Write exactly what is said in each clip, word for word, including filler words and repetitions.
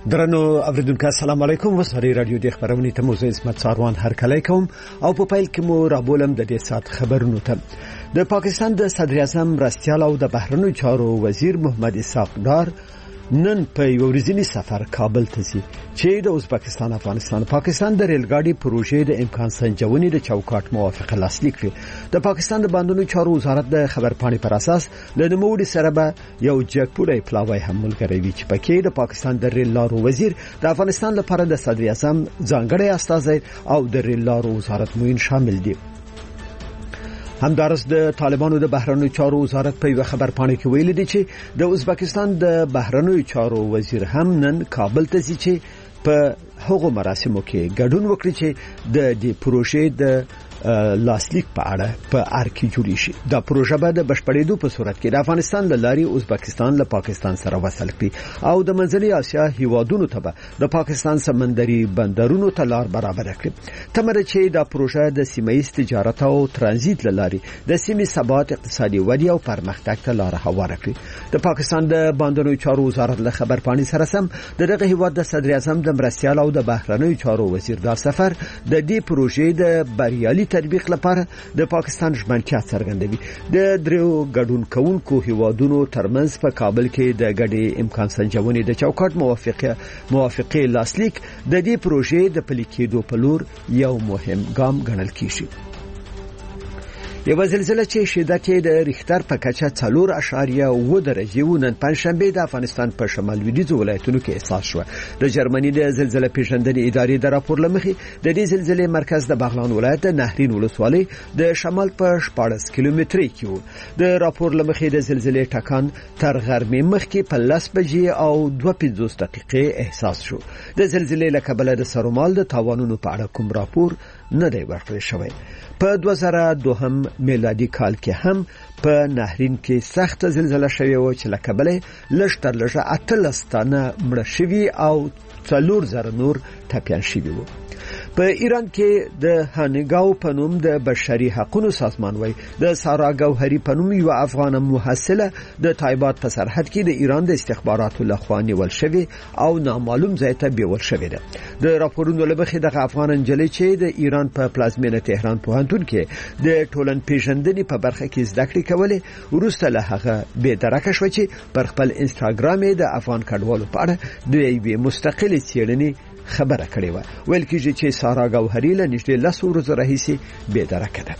درنو اوریدونکو السلام علیکم. وسری رادیو د خبرونه ته موزه اسمت ساروان هر کله کوم او په پایل کې مو رابولم د دې سات خبرونه ته. د پاکستان د صدر اعظم راستیال او د بهرنیو چارو وزیر محمد اسحاق ډار نن په یو ورځنی سفر کابل ته ځي چې د ازبکستان افغانستان پاکستان د ریلګاډي پروژې د امکان سنجونې د چوکاټ موافقه لاسلیک کړه. د پاکستان د باندونو چارو وزارت د خبرپاڼې پر اساس د نوموړي سره به یو جګپوړی پلاوی هم ملګری وي چې پکې د پاکستان د ریل لارو وزیر د افغانستان لپاره د صدر اعظم ځانګړی استازی او د ریل لارو وزارت موین شامل دي. همدارس د طالبانو د بهرنیو چارو وزارت په یو خبرپاڼه کې ویلي دي چې د ازبکستان د بهرنیو چارو وزیر هم نن کابل ته ځي چې په هغو مراسمو کې ګډون وکړي چې د دې پروژې د لاسلیک په اړه په ارکی جوړی شي. دا پروژه به د بشپړېدو په صورت کې د افغانستان له لارې ازبکستان له پاکستان سره وصل کړي او د منځنۍ اسیا هیوادونو ته به د پاکستان سمندري بندرونو ته لار برابر کړي. تمره چې دا پروژه د سیمه‌ایز تجارت او ترانزیت له لارې د سیمې ثبات، اقتصادي ودې او پرمختګ ته لار هواره کړي. د پاکستان د باندونو چارو وزارت له خبرپاڼې سره سم د دغه هیواد د صدر اعظم د مرستیال او د بهرنیو چارو وزیر دا سفر د دې پروژې د بریالي تطبیق لپاره د پاکستان ژمنتیا څرګندوي. د دریو ګډون کوونکو هیوادونو ترمنځ په کابل کې د ګډې امکان سنجونې د چوکاټ موافقه موافقه لاسلیک د دې پروژې د پلي کېدو په لور یو مهم ګام ګڼل کیږي. یو زلزلہ چې شدت یې د ریختر په کچه څلور اعشاریه اووه درجې و نن پنځشنبه د افغانستان په شمال لویدیځو ولایتونو کې احساس شو. د جرمني د زلزلې پیژندنې ادارې د راپور لمخې د دې زلزلې مرکز د بغلان ولایت د نهرین ولسوالۍ د شمال په شپاړس کیلومتري کې و. د راپور لمخې د زلزلې ټکان تر غرمې مخکې په لس بجې او دوه پنځوس دقیقې احساس شو. د زلزلې له کبله د سرومال د تاوانونو په اړه کوم راپور نه دی ورکړل شوی. په دوه زره دوهم میلادي کال کې هم په نهرین کې سخت زلزلہ شوی و چې لکبله لږ تر لږه اتلس تنه مړه شوي او څلور زره نور ټپیان شوي وو. په ایران کې د هانګاو په نوم د بشري حقوقو سازمان وای د سارا ګوهری په نوم یو افغان محصله د تایبات په سرحد کې د ایران د استخباراتو لخوا نیول شوی او نامعلوم ځای ته بیول شوی ده. د راپورونو لبخې د افغان انجلۍ چې د ایران په پلازمینه تهران پوهنتون کې د ټولن پیژندنې په برخه کې زده کړې کولې وروسته له هغه به درکه شو چې پر خپل انستګرام د افغان کډوالو په اړه د یوې مستقلې څېړنې خبره کړې و. ویل کېږي چې سارا ګوهری له نږدې لس ورځې راهیسې بې درکه ده.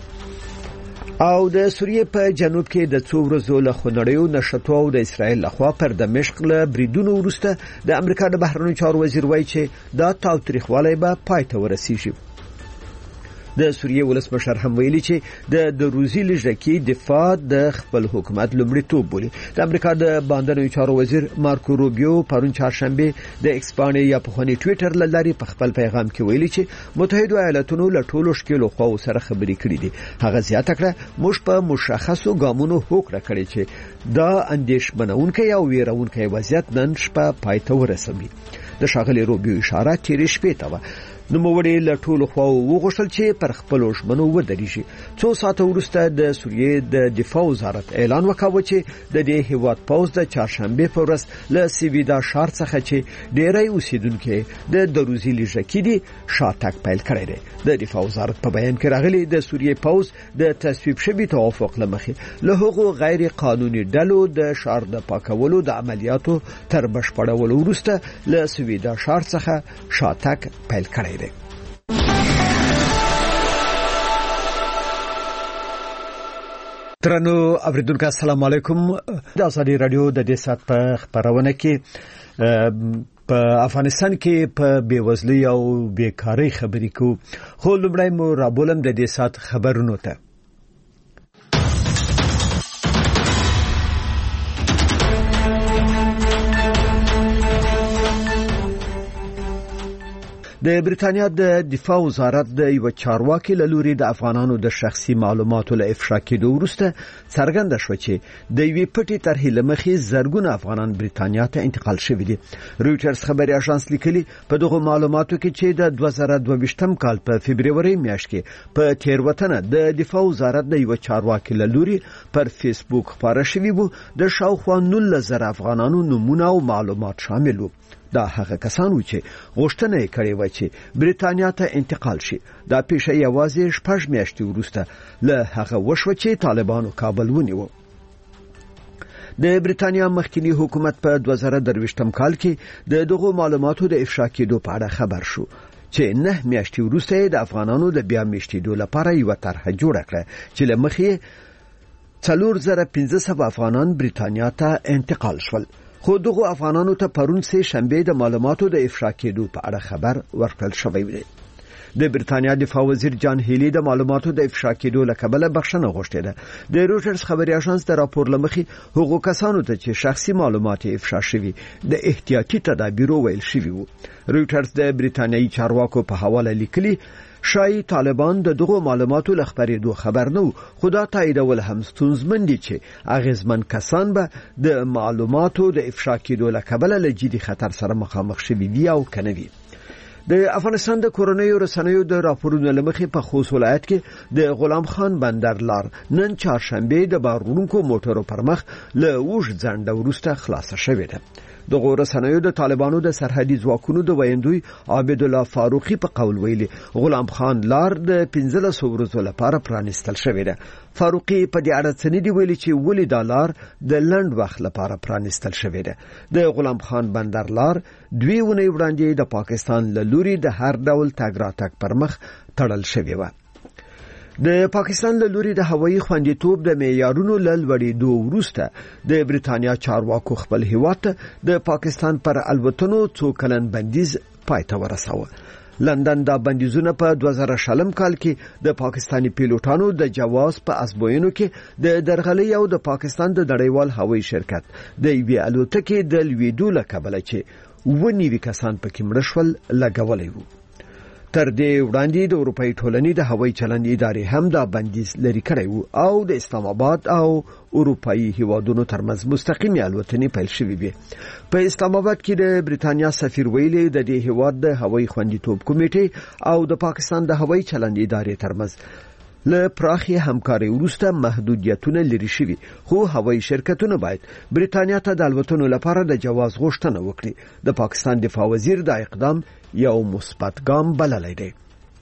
او د سوریې په جنوب کې د څو ورځو له خونړیو نشټو او د اسرایل لخوا پر دمشق له بریدونو وروسته د امریکا د بهرنیو چارو وزیر وایي چې دا تاوتریخوالی به پای ته ورسیږي. د سوریې ولسمشر هم ویلي چې د د روزي لږکي دفاع د خپل حکومت لومړیتوب بولي. د امریکا د باندنیو چارو وزیر مارکو روبیو پرون چهارشنبه د ایکسپانې یا په خوني ټوئیټر لاري په خپل پیغام کې ویلي چې متحده ایالاتونو له ټولو شکلو خو سره خبرې کړې دي. هغه زیاته کړه موږ په مشخصو ګامونو هوکړه کړې چې دا اندیشمنونکې او ویرونکې وضعیت نن شپه پای ته ورسوي. د شاغلي روبیو اشاره تیرې شپې ته و. نو موږ له ټولو خو وغوښتل چې پر خپل ژمنو ودرېږي. څو ساعته وروسته د سوریې د دفاع وزارت اعلان وکاوه چې د دې هیواد پوز د چهارشنبه په ورځ له سیویدا شهر څخه چې ډېری اوسیدونکو د دروزي لږکي دي شاتګ پیل کړی دی. د دفاع وزارت په بیان کې راغلي د سوریې پوز د تصویب شوی توافق لمخې له هغو غیر قانوني ډلو د شهر د پاکولو د عملیاتو تر بشپړولو وروسته له سیویدا شهر څخه شاتګ پیل کړی. ترنو اوریدونکو السلام علیکم. د ازادي رادیو د دې سات په خبرونه کې په افغانستان کې په بیوزلۍ او بیکاری خبرې کو خو لمړی مو رابولم د دې سات خبرونو ته. د بریتانیا د دفاع وزارت د یو چارواکي له لوري د افغانانو د شخصي معلوماتو له افشا کېدو وروسته څرګنده شو چې د یوې پټې طرحې له مخې زرګونه افغانان بریتانیا ته انتقال شوي دي. رويټرز خبري اژانس لیکلي په دغه معلوماتو کې چې د دوه زره دوه ویشتم کال په فبرवरी میاشت کې په تیروتنه د دفاع وزارت د یو چارواکي له لوري پر فیسبوک خبره شوې وو د شاوخوا نولس زره افغانانو نمونه او معلومات شامل وو. دا هغه کسان و چې غوښتنه یې کړې و چې بریتانیا ته انتقال شي. دا پیښه یوازې شپږ میاشتې وروسته له هغه وشوه چې طالبانو کابل ونیو. د بریتانیا مخکنی حکومت په دوه زره درویشتم کال کې د دغو معلوماتو د افشا کېدو په اړه خبر شو چې نه میاشتې وروسته د افغانانو د بیا میشتېدو لپاره یو طرحه جوړه کړه چې له مخې څلور زره پنځه سوه افغانان بریتانیا ته انتقال شول. خو دغه افغانانو ته پرون سه شنبه د معلوماتو د افشا کېدو په اړه خبر ورکړل شوی دی. د بریتانیا دفاع وزیر جان هیلی د معلوماتو د افشا کېدو لکبله بخښنه غوښتې ده. د رويټرز خبري اژانس د راپور لمخې هغو کسانو ته چې شخصي معلومات افشا شوي د احتیاطي تدابیرو ویل شوی وو. رويټرز د بریتانیایي چارواکو په حواله لیکلي شای طالبان د دغه معلوماتو لخبرېدو خبر نه خو دا تاییدول هم ستونزمن دي چې اغیزمن کسان به د معلوماتو د افشا کېدو لکبله له جدي خطر سره مخامخ شوي وي او کنه وي. د افغانستان د کورونیو رسنیو د راپورونو لمخې په خوست ولایت کې د غلام خان بندر لار نن چهارشنبه د بارونکو موټرو پر مخ له اوږد ځنډ وروسته خلاصه شوې ده. د رسنیو د طالبانو د سرحدي ځواکونو د ویندوی عابد الله فاروقي په قول ویلي غلام خان لار د پنځلس ورځو لپاره پرانستل شوې ده. فاروقي په دې اړه څه نه دی ویلي چې ولې دا لار د لند وخت لپاره پرانستل شوې ده. د غلام خان بندر لار دوی ونې وړاندې د پاکستان له لوري د هر ډول تګ راتګ پر مخ تړل شوی و. د پاکستان له لوري د هوایي خوندیتوب د معیارونو لوړېدو وروسته د بریتانیا چارواکو خپل هیواد د پاکستان پر الوتنو څو کلن بندیز پای ته ورساوه. لندن دا بندیزونه په دوه زره شلم کال کې د پاکستانی پیلوټانو د جواز په ازموینو کې د درغلۍ او د پاکستان د نړیوال هوایي شرکت د یوې الوتکې د لویدو لکبله چې ونیوي کسان پکې مړه شول لګولې وو. تر دې وړاندې د اروپאי ټولنې د هوایي چلند ادارې هم دا بندیز لري کړی وو او د اسلام آباد او اروپאי هیوادونو ترمنځ مستقیمه الوتنې پیل شوې وي. په اسلام آباد کې د بریتانیا سفیر ویلي د دې هیواد د هوایي خوندیتوب کمیټې او د پاکستان د هوایي چلند ادارې ترمنځ له پراخي همکاري وروسته محدودیتونه لري شوي خو هوایي شرکتونه باید بریتانیا ته د الوتنو لپاره د جواز غوښتنه وکړي. د پاکستان دفاع وزیر دا اقدام یو مثبت ګام بللی دی.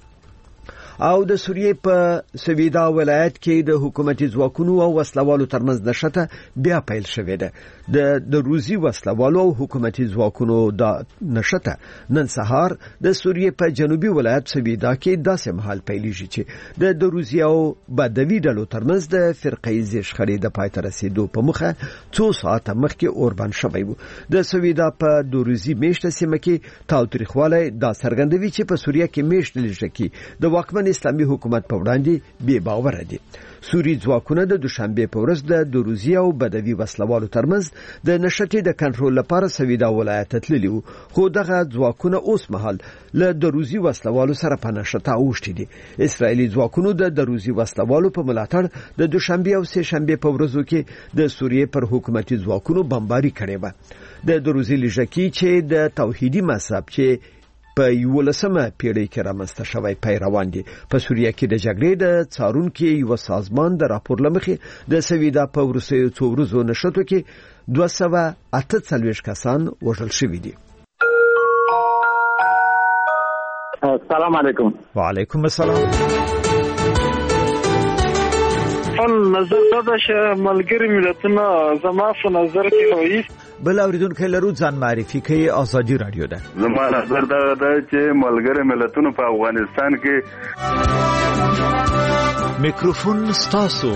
او د سوریې په سویدا ولایت کې د حکومتي ځواکونو او وسلوالو ترمنځ نشته بیا پیل شوې ده. د د روسي وسلوالو او حکومتي ځواکونو د نشته نن سهار د سوریې په جنوبي ولایت سویدا کې داسې مهال پیلېږي چې د د روسي او بدوي ډلو ترمنځ د فرقه‌یزې شخړې د پای ته رسیدو په مخه څو ساعته مخکې اوربند شوی و. د سویدا په د روسي میشته سیمه کې تاوتریخوالی دا څرګندوي چې په سوریه کې میشت لږکي د واکمن اسلامي حکومت په وړاندې بې باور دي. سوري ځواکونه د دوشنبه په ورځ د روسي او بدوي وسلوالو ترمنځ د نشټې د کنټرول لپاره سویدا ولایت تللی وو خو دغه ځواکونه اوس مهال له د روسي وسلوالو سره په نشټه اوښتي دي. اسرایلی ځواکونو د روسي وسلوالو په ملاتړ د دوشنبه او سه شنبه په ورځو کې د سوریې پر حکومتي ځواکونو بمباري کړې و. د روسي لږکي چې د توحیدي مذهب چې په یولسمه پیړۍ کې رامنځته شوی پیروان دي په سوریه کې د جګړې د څارونکو یو سازمان د راپور لمخې د سویدا په وروستیو څو ورځو نشټو کې دوه سوه اته څلوېښت کسان وژل شوي دي. السلام علیکم. وعلیکم السلام. خپل نظر دا چې ملګری ملتونه زما په نظر کې وایي بل اوریدونکو لرو ځان معرفي کوي. آزادي رادیو ده. زما نظر دا ده چې ملګری ملتونه په افغانستان کې میکروفون ستاسو.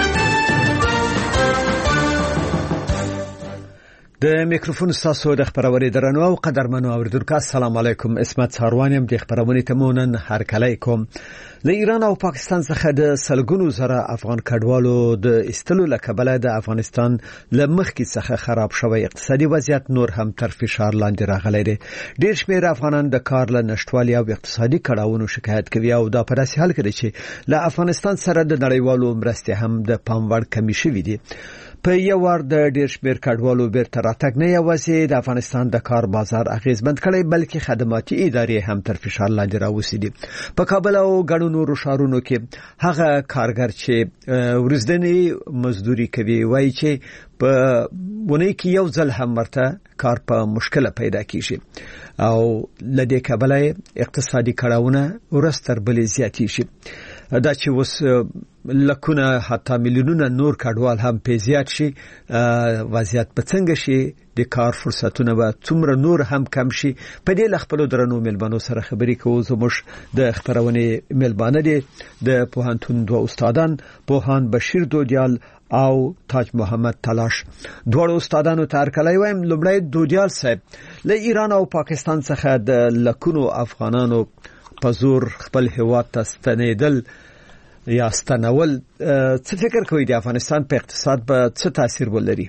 د میکروفون ستاسو د خبروري درنو او قدرمنو اوریدونکو السلام علیکم. اسمت ساروانیم د خبرونه تمونن هر کله کوم. د ایران او پاکستان څخه د سلګونو زره افغان کډوالو د استلو لکبله د افغانستان لمخکې څخه خراب شوی اقتصادي وضعیت نور هم تر فشار لاندې راغلی دی. ډیر شمېر افغانان د کار له نشټوالي او اقتصادي کړاوونو شکایت کوي او دا په داسې حال کې چې له افغانستان سره د نړیوالو مرستې هم د پام وړ کمی شوې دي. په یو وار د ډیر شمیر کډوالو بیرته راتګ نه یوازې د افغانستان د کار بازار اغیزمند کړي بلکې خدماتي ادارې هم تر فشار لاندې راوستي. په کابل او ګڼو نورو ښارونو کې هغه کارګر چې ورځنی مزدوري کوي وایي چې په ونه کې یو ځل هم ورته کار په مشکله پیدا کیږي او لدې کابل اقتصادي کړهونه ورستر بلې زیاتی شي. دا چې وس لکونه حتی میلیونونه نور کډوال هم په زیات شي وضعیت په څنګه شي د کار فرصتونه به څومره نور هم کم شي. په دې لخپلو درنو ملبانو سره خبرې کوو. زموږ د خبرونه ملبانه دي د پوهنتون دوه استادان پوهان بشیر دودیال او تاج محمد تلاش. دوه استادانو تر کله وایم لومړی دودیال صاحب له ایران او پاکستان څخه د لکونو افغانانو په زور خپل هیواد ته ستنیدل یا ستنول څه فکر کوي د افغانستان په اقتصاد به څه تاثیر ولري؟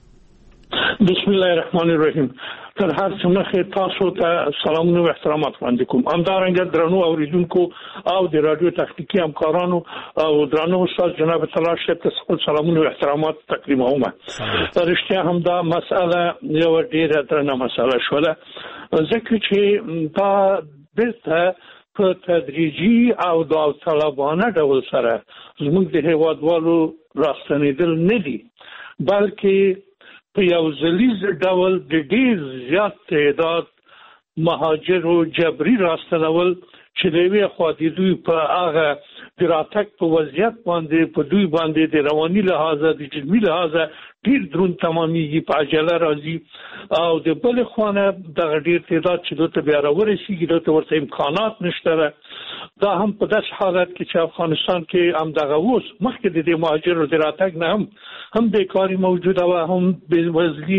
بسم الله الرحمن الرحیم. تر هر څه مخکې تاسو ته سلامونه او احترامات وړاندې کوم. همدارنګه درنو اوریدونکو او د رادیو تخنیکی همکارانو او درنو استاد جناب تلاش ته سلامونه او احترامات تقدیموم. رښتیا هم دا مسأله یو ډیره درنه مسأله شوه ځکه چې دا بیرته په تدریجي او داوطلبانه ډول سره زموږ د هیوادوالو راستنیدل نه دي بلکې په یو ځلیز ډول د ډیر زیات تعداد مهاجرو جبري راستنول چې د وی خو د دوی په هغه د راتګ په وضعیت باندې په دوی باندې د رواني لحاظه د جسمي لحاظه ډیر درون تمامي په عجله راځي او د بل خوانه د ډیر تعداد چې دوی ته بیا راورسیږي دوی ته ورته امکانات نشته. دا هم په داس حالت کې چې افغانستان کې هم دغه اوس مخکې د مهاجرو د راتګ نه هم هم بیکاری موجوده و هم بېوزلي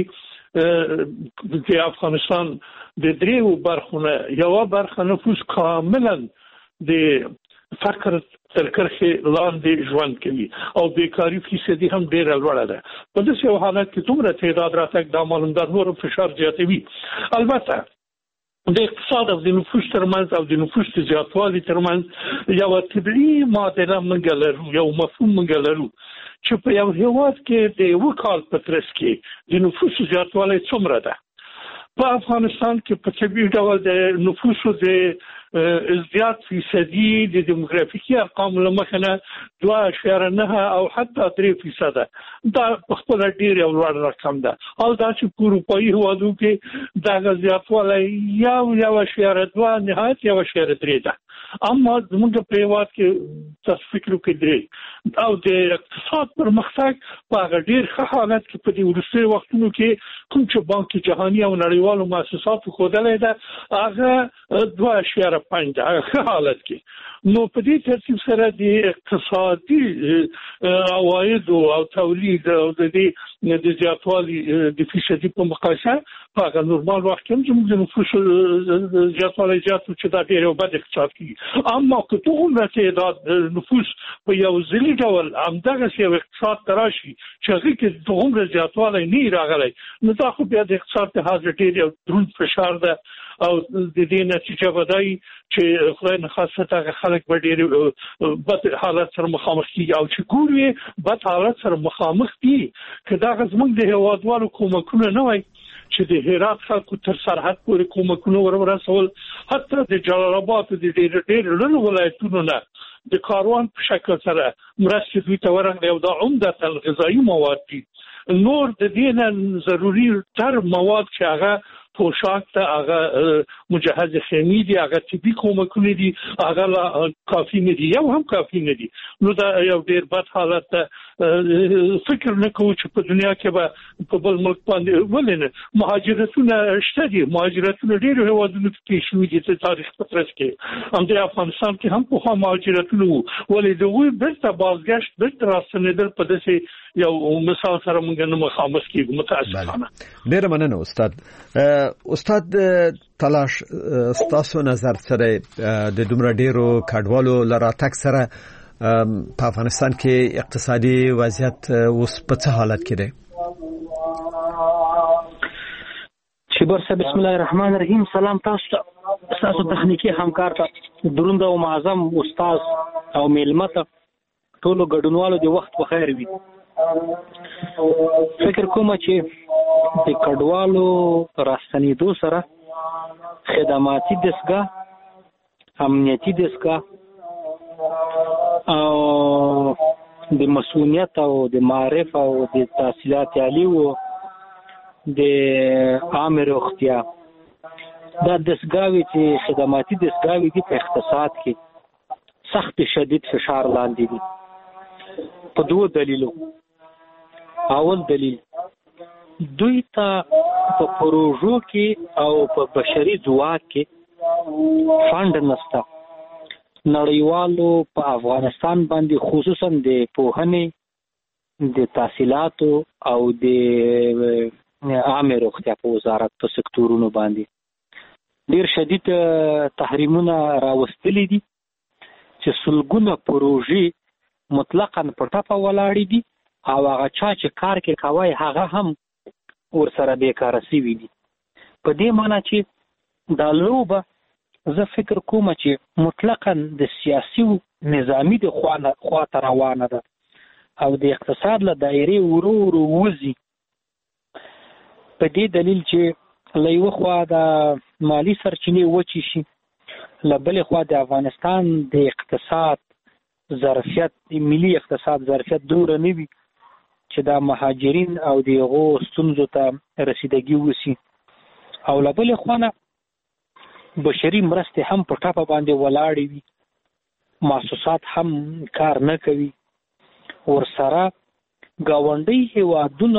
د افغانستان د دریو برخونه یو برخه نفوس کاملا د فقر تر کرښې لاندې ژوند کوي او بیکاری فیصدي هم ډیره لوړه ده. په داسې یو حالت کې دومره تعداد راتګ د معلومدار نور فشار زیاتوي. البته د اقتصاد او د نفوس ترمنځ او د نفوس زیاتوالي ترمنځ یو طبيعي معادله موږ لرو یو مفهوم موږ لرو چې په یو هیواد کې د یو کال په ترڅ کې د نفوس زیاتوالی څومره ده. په افغانستان کې په طبيعي ډول د نفوس د ازدیاد فیصدي د دیموګرافیکي ارقام لمخه نه دوه اشاریه نه او حتی درې فیصده دا په خپل ډیر یو لوړ رقم ده. او دا چې په اروپایي هیوادو کې دا زیاتوالی یو یو اشاریه دوه نهایت یو اشاریه درې ده. اما زموږ په هیواد کې تاسو فکر وکړئ درې او د اقتصاد پرمختګ په هغه ډیر ښه حالت کې په دې وروستیو وختونو کې کوم چې بانک جهاني او نړیوالو مؤسساتو ښودلې ده هغه دوه اشاریه پنځه ده ښه حالت کې. نو په دې ترتیب سره د اقتصادي عواید او تولید او د دې د زیاتوالي د فیصدي په مقایسه په هغه نورمال وخت کې زموږ د نفوس زیاتوالی زیاتو چې دا ډېر یو بد اقتصاد کېږي. اما که دومره تعداد نفوس په یو ځلي ډول همدغسې یو اقتصاد ته راشي چې هغې کې دومره زیاتوالی نه وي راغلی نو دا خو بیا د اقتصاد لحاظه ډېر یو دروند فشار ده او د دې نتیجه به دا وي چې خدای نخواست هغه خلک به ډېر بد حالت سره مخامخ کېږي او چې ګورو بد حالت سره مخامخ دي که دغه زموږ د هیوادوالو کومکونه نه وای چې د هرات خلکو تر سرحد پورې کومکونه ورسول حتی د جلال آباد د ډېر ډېر لوړو ولایتونو نه د کاروان په شکل سره مرستې دوی ته ورغلې او دا عمدتاً غذایي مواد دي. نور د دې نه ضروري تر مواد چې هغه پوشاک ته هغه مجهز خیمه دي هغه طبي کومکونه دي هغه کافي نه دي یو هم کافي نه دي. نو دا یو ډېر بد حالت فکر نه کوو چې په دنیا کې به په بل ملک باندې ولنه مهاجرتونه شته دي. مهاجرتونه ډېر هیوادونو کې شوي دي د تاریخ په ترڅ کې هم د افغانستان کې هم په خوا مهاجرتونه وو ولې دوی بیرته بازگشت بیرته راستنیدل په داسې یو مثال سره موږ نه مخامخ کېږو. متاسفانه. ډېر مننه استاد. استاد تلاش ستاسو نظر سره د دومره ډیرو کډوالو لراتک سره په افغانستان کې اقتصادي وضعیت اوس په څه حالت کې دی؟ شبر صاحب بسم الله الرحمن الرحیم. سلام تاسو ته تاسو تخنیکی همکار ته دروند او معظم استاد او میلمه ته ټولو ګډونوالو د وخت په خیر وي. فکر کوم چې د کډوالو راستنېدو سره خدماتي دستګاه، امنیتي دستګاه او د مسؤلیت او د معرف او د تحصیلات عالی او د عامه روغتیا دا دستګاوې چې خدماتي دستګاوې دي په اقتصاد کې سخت شدید فشار لاندې دي په دوه دلیلو. اول دلیل دوی ته په پروژو کې او په بشري ځواک کې فند نشته. نړیوالو په افغانستان باندې خصوصا د پوهنې، د تحصیلاتو او د عامه روغتیا په وزارت په سکتورونو باندې ډیر شدید تحریمونه راوستلي دي چې سلګونه پروژې مطلقاً په ټاپه ولاړې دي او هغه چا چې کار کې کوي هغه هم ورسره بیکاره شوي دي. په دې معنی چې دا لوبه زه فکر کوم چې مطلقاً د سیاسي نظامی د خواته روانه ده او د اقتصاد له دایرې ورو ورو وځي. په دې دلیل چې له یوه خوا د مالی سرچینې وچې شي، له بلې خوا د افغانستان د اقتصاد ظرفیت، ملي اقتصاد ظرفیت دومره نه وي چې دا مهاجرین او د هغو ستونزو ته رسیدګي وشي، او له بلې خوا نه بشري مرستې هم په ټاپه باندې ولاړې وي، محسوسات هم کار نه کوي. ورسره ګاونډي هېوادونه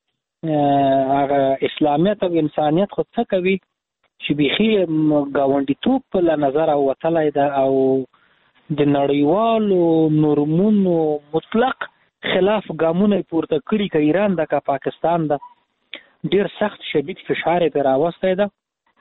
هغه اسلامیت او انسانیت خو څه کوي چې بیخي ګاونډیتوب په له نظره وتلی ده او د نړیوالو نورمونو مطلق خلاف ګامونه یې پورته کړي، که ایران ده که پاکستان ده. ډېر سخت شدید فشار یې پرې راوستی ده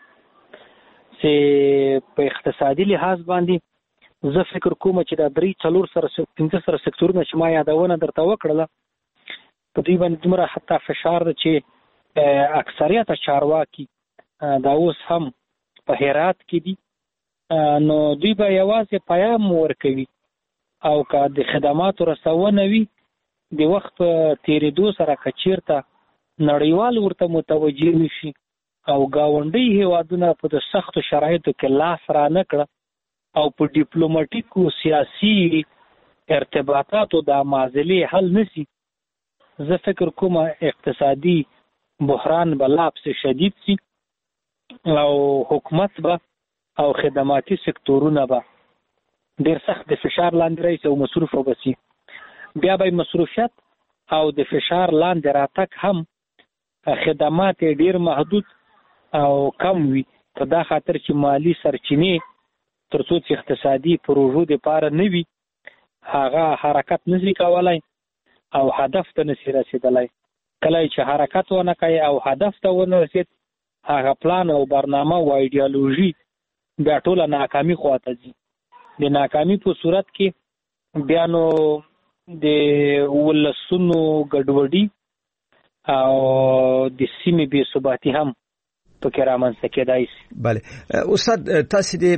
چې په اقتصادي لحاظ باندې زه فکر کوم چې دا درې څلور سره پنځه سره سکتورونه چې ما یادونه درته وکړله په دوی باندې دومره حتی فشار ده چې اکثریت چارواکي دا اوس هم په هرات کې دي، نو دوی به یوازې پیام ورکوي او که د خدماتو رسونه وي د وخت په تېرېدو سره که چېرته نړیوال ورته متوجه نشي او ګاونډي هېوادونه په د سختو شرایطو کې لاس را نه کړه او په ډیپلوماټیکو سیاسي ارتباطاتو دا معضلې حل نشي، زه فکر کوم اقتصادي بحران به لا پسې شدید سي او حکومت به او خدماتي سکتورونه به ډېر سخت د فشار لاندې راشي او مصروفه به سي. بیا به مصروفیت او د فشار لاندې راتګ هم خدمات ډېر محدود او کم وي، په دا خاطر چې مالی سرچینې تر څو چې اقتصادي پروژو دپاره نه وي هغه حرکت نشي کولی او هدف ته نشي رسېدلی. کله چې حرکت ونه کوي او هدف ته ونه رسېد هغه پلان او برنامه او ایډیالوژي بیا ټوله ناکامي خواته ځي. د ناکامي په صورت کې بیا نو د ولسونو ګډوډي او د سیمې بې ثباتي هم پکې رامنځته کېدای شي. بله استاد، تاسو د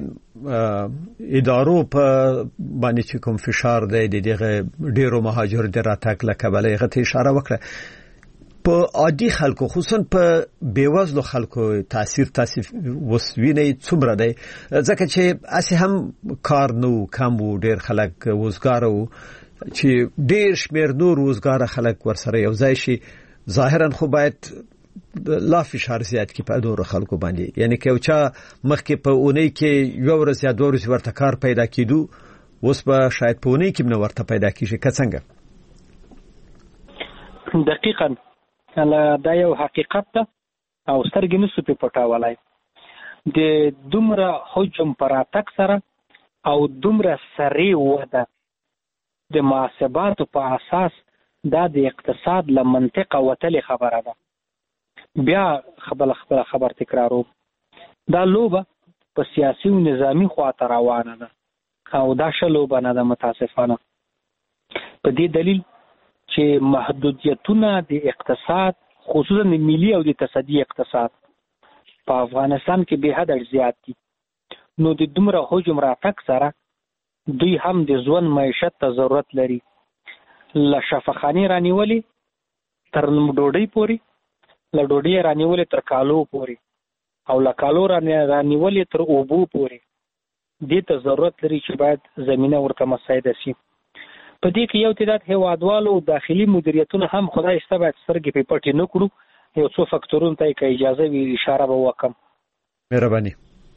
ادارو په باندې چې کوم فشار دی د دغه ډیرو مهاجر د راتګ له کبله هغه ته اشاره وکړه، په عادي خلکو خصوصا په بیوزلو خلکو تاثیر تاسو وسوینه څومره دی؟ ځکه چې اسی هم کار نو کم وو، ډیر خلک وزګار وو چې ډیر شمیر نور وزګار خلک ورسره یو ځای شي، ظاهرا خو باید لا فشار زیات کی په دور خلکو باندې، یعنی که چا مخکې په اونۍ کې یو ورځ یا دوه ورځې ورته کار پیدا کیدو اوس به شاید په اونۍ کې نه ورته پیدا کیږي. که څنګه؟ دقیقاً دا یو حقیقت ده او سترګې نسو پې پټولای. د دومره حجم پر راتګ سره او دومره سریع وده د محاسباتو په اساس دا د اقتصاد له منطقه وتلې خبره ده. بیا خبر خبر خبر تکرارو دا لوبه په سیاسي او نظامی خواته روانه ده او دا ښه لوبه نه ده متاسفانه، په دې دلیل چې محدودیتونه د اقتصاد خصوصا د ملي او د تصدي اقتصاد په افغانستان کې به حد زیات دي. نو د دومره حجم راتګ سره دوی هم د ژوند معیشت ته ضرورت لري. له شفاخانې رانیولې تر ډوډۍ پورې، له ډوډۍ رانیولې تر کالو پورې، او له کالو رانیولې تر اوبو پورې دې ته ضرورت لري چې باید زمینه ورته مساعده شي. په دې کې یو تعداد هیوادوالو داخلي مدیریتونه هم خدای شته باید سترګې په پټې نه کړو. یو څو فکتورونو ته که اجازه وي اشاره به وکم. مهرباني.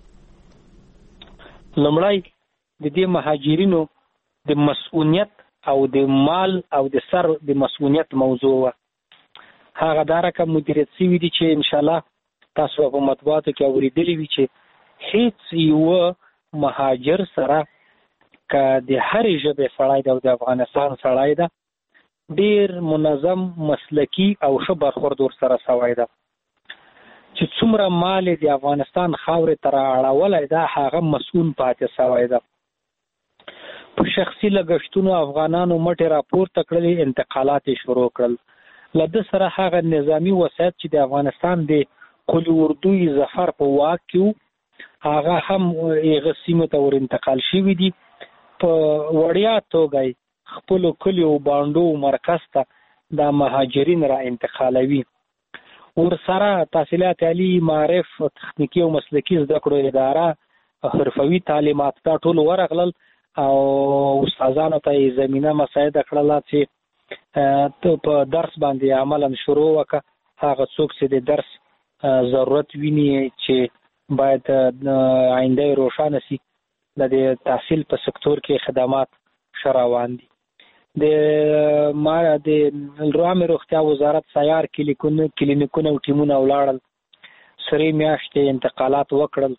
لومړی د دې مهاجرینو د مسؤلیت او د مال او د سر د مسؤلیت موضوع وه. هغه دا رقم مدیریت شوي دي چې انشاءالله تاسو په مطبوعاتو کې اورېدلي وي چې هیڅ یوه مهاجر سره که د هرې ژبې سړی دی او د افغانستان سړی ده ډېر منظم مسلکي او ښه برخورد ورسره شوی ده. چې څومره مال د افغانستان خاورې ته رااړولی ده هغه مسؤول پاتې شوی ده. په شخصي لګښتونو افغانانو مټې راپورته کړلې، انتقالات یې شروع کړل. له ده سره هغه نظامي وسایط چې د افغانستان د قل اردوی ظفر په واک کې و هغه هم هغه سیمو ته ور انتقال شوي دي. په وړیا توګه خپلو کلیو بانډو مرکز ته دا مهاجرین را انتقالوي. ورسره تحصیلات عالی، معارف، تخنیکي او مسلکي زده کړو اداره، حرفوي تعلیمات دا ټول ورغلل او استادانو ته زمینه مساعده کړله چې ته په درس باندې عملا شروع وکړه. هغه څوک چې د درس ضرورت ویني چې باید آینده روښانه شي د تحصیل په سکتور کې خدمات ښه روان دي. د ما د عامه روغتیا وزارت سیار کلینیکونه کلینیکونه او ټیمونه ولاړل، سرې میاشتې انتقالات وکړل.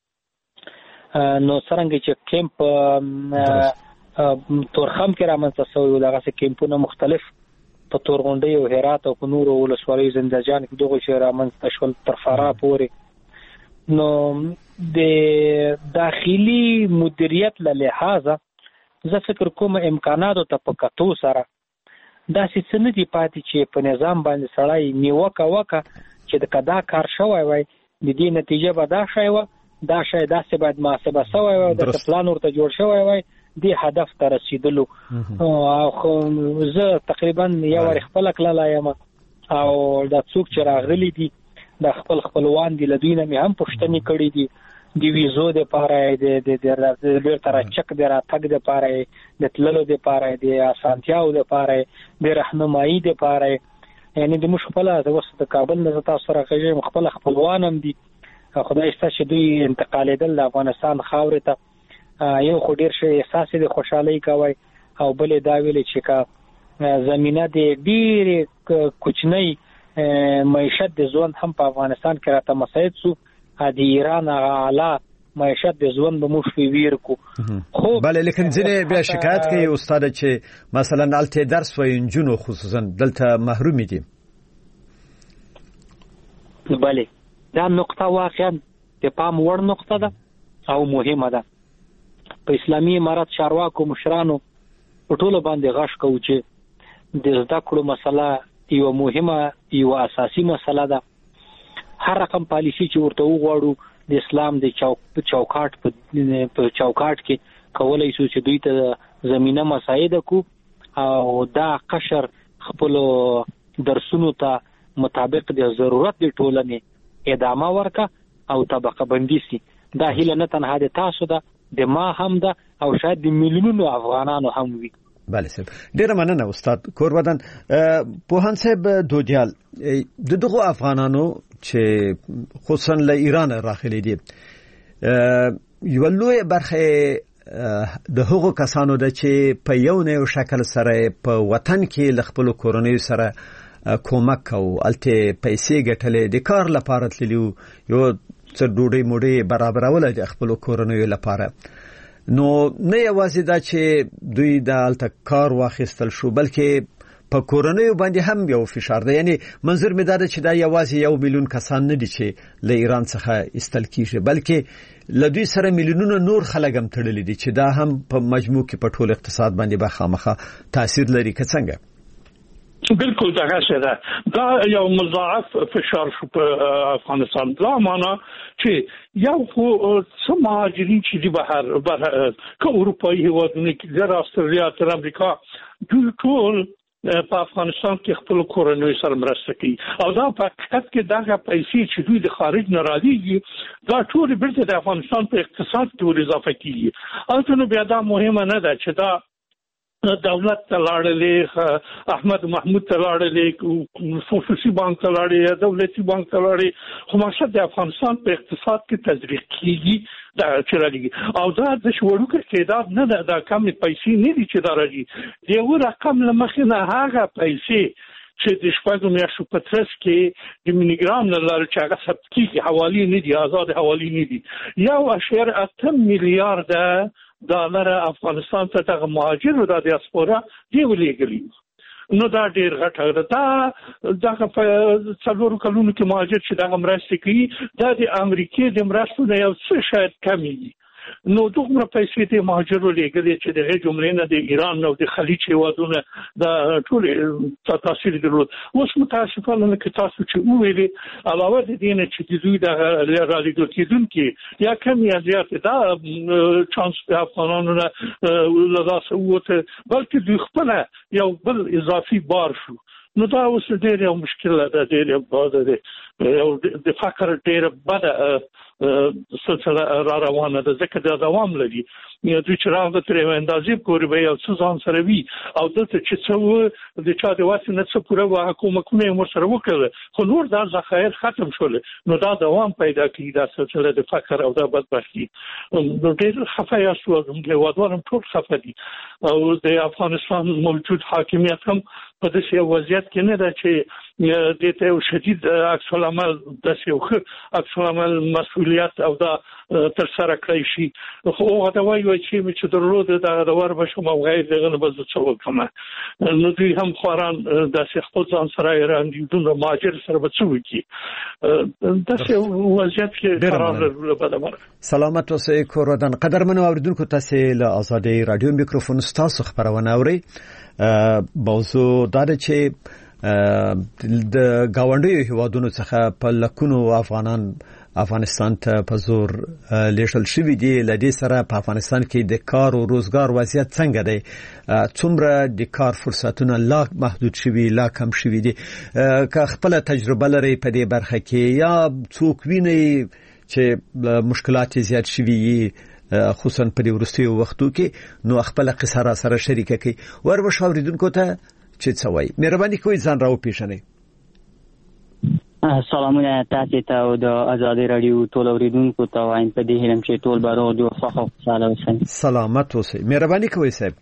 نو څرنګه چې کیمپ تورخم کې رامنځته شوی و دغسې کیمپونه مختلف په تورغونډۍ او هرات او په نورو ولسوالیو زندهجان کې دغه شی رامنځته شول تر فراه پورې. نو د داخلي مدیریت له لحاظه زه فکر کوم امکاناتو ته په کتو سره داسې څه نه دي پاتې چې په نظام باندې سړی نیوکه وکړه چې د که دا کار شوی وای د دې نتیجه به دا شی وه، دا شی داسې باید محاسبه شوی وای، داسې پلان ورته جوړ شوی وای دې هدف ته رسېدلو. او زه تقریبا یو وارې خپله کللی یم او دا څوک چې راغلي دي دا خپل خپلوان دي، له دوی نه مې هم پوښتنې کړي دي د ویزو دپاره، د بیرته راچک د راتګ دپاره، د تللو دپاره، د اسانتیاو دپاره، د رهنمایي دپاره. یعنې د موږ خپله اوس د کابل نه زه تاسو سره غږېږم خپله خپلوان هم دي. خدای شته چې دوی انتقالېدل د افغانستان خاورې ته، یو خو ډېر ښه احساس یې د خوشحالۍ کوی او بل یې دا ویلې چې که زمینه د ډېرې کوچنۍ معیشت د ژوند هم په افغانستان کې راته مساعد شو، د ایران هغه اعلی معیشت د ژوند به موږ ویر کو. خو بله لیکن ځینې بیا شکایت کوي استاده چې مثلا هلته درس وایي نجونو خصوصا دلته محرومې دي. بله دا نقطه واقعا د پام وړ نقطه ده او مهمه ده. په اسلامي امارت چارواکو مشرانو په ټولو باندې غږ کوو چې د زده کړو مسله یوه مهمه یوه اساسي مسله ده. هر رقم پالیسي چې ورته وغواړو د اسلام د چوکاټ په چوکاټ کې کولی شو چې دوی ته زمینه مساعده کو او دا قشر خپلو درسونو ته مطابق د ضرورت د ټولنې ادامه ورکه او طبقه بندي سي. دا هیله نه تنها د تاسو ده، د ما هم ده او شاید د میلیونونو افغانانو هم وي. بله صاحب ډیره مننه استاد کوربدن. پوهان صاحب دودیال د دغه افغانانو چې خصوصا له ایران راغلي دي یو لوی برخه د هغو کسانو ده چې په یو نه یو شکل سره په وطن کې ل خپل کورنۍ سره کومک او الته پیسې ګټلې د کار لپاره تللی یو څه ډوډۍ موډۍ برابرول د خپل کورنۍ لپاره. نو نه یوازې دا چې دوی د الته کار واخیستل شو بلکې په کورنۍ باندې هم یو فشار ده. یعنی منظور مې دا ده چې دا یوازې یو میلیون کسان نه دي چې له ایران څخه ایستل کیږي بلکې له دوی سره میلیونونه نور خلک هم تړلي دي چې دا هم په مجموع کې په ټول اقتصاد باندې به خامخا تاثیر لري. که څنګه؟ بالکل دغه څه ده، دا یو مضاعف فشار شو په افغانستان. دا معنا چې یو خو څه مهاجرین چې دی بهر بهر که اروپایي هیوادونه کې د استرالیا تر امریکا دوی ټول په افغانستان کې خپل کورنۍ سره مرسته کوي او دا په حقیقت کې دغه پیسې چې دوی د خارج نه راځي دا ټول بیرته د افغانستان په اقتصاد کې ور اضافه کیږي او نو بیا دا مهمه نه ده چې دا دولت ته لاړلې احمد محمود ته لاړلې خصوصي بانک ته لاړلې دولتي بانک ته لاړلې خو مقصد د افغانستان په اقتصاد کې تزریق کیږي دا چې راځي او دا د شوړو کې تعداد نه ده دا کم پیسې نه دي چې دا راځي یو رقم لمخې نه هغه پیسې چې د شپږو میاشتو په ترڅ کې د مینیګرام نه لاره چې هغه ثبت کیږي حوالی نه دي آزاد حوالی نه دي یو اشعار اته میلیارډ ډالر افغانستان ته د مهاجرو د دیاسپورا دی ولېګلی نو دا ډیر غټه ده دا دغه په څلورو کلونو کې مهاجر چې دغه مرستې کوي دا د امریکای د مرستو نه یو څه شاید کمی دي نو دومره پیسې د مهاجرو لېږلې چې د جملې نه د ایران او د خلیج هیوادونه د ټول تاثیر درلود اوس متاسفانه کې تاسو چې وویلې علاوه د دې نه چې دوی د رالېږل کېدونکي یا کم یا زیات دا چانس د افغانانو نه له لاسه ووته بلکې دوی خپل یو بل اضافي بار شو نو دا اوس ډېر یو مشکل ده ډېر یو باده ده یو د فقر ډېر بده سلسله را روانه ده ځکه دا دوام لري دوی چې راغله ترې اندازې پورې به یو څه ځان سره وي او دلته چې څه د چا د واسې نه څه پوره وه حکومتونه یې ورسره وکړل خو نور دا ذخایر ختم شول نو دا دوام پیدا کوي دا سلسله د فقر او دا بدبختي نو ډېر خفه یاست هېوادوال هم ټول خفه دي او د افغانستان موجود حاکمیت هم په داسې یو وضعیت کې نه ده چې دې ته یو شدید عکس العمل داسې یو ښه عکس العمل مسؤلیت او دا ترسره کړی شي خو هغه ته وایي چې چې درلود دغه د ور به شم او غیر دغه نه به زه څه وکړم نو دوی هم خواران داسې خپل ځان سره یې راندي مهاجر سره به څه وکړي داسې وضعیت کې قرار لرلو بده سلامت اوسئ کورودن قدرمنو اوریدونکو تاسې له آزادۍ رادیو میکروفون ستاسو خبرونه اورئ موضوع دا ده چې د گاونډیو هیوادونو څخه په لکونو افغانان افغانستان ته په زور لیږل شوي دي لدې سره په افغانستان کې د کار او روزګار وضعیت څنګه دی څومره د کار فرصتونه لا محدود شوي لا کم شوي دي که خپل تجربه لري په دې برخه کې یا څوک ویني چې مشکلات زیات شوي خصوصا په دې وروستیو وختو کې نو خپل قصه را سره شریکه کوي ور وشاوریدونکو ته چې څه وایي مهرباني کوئ ځان راو پیژنئ سلامونه تاسو ته او د آزادۍ رادیو ټول اوریدونکو ته وایم په دې هیله چې ټول به روغ جوړ خوښ او خوشاله اوسئ سلامت اوسئ مهرباني کوئ صاحب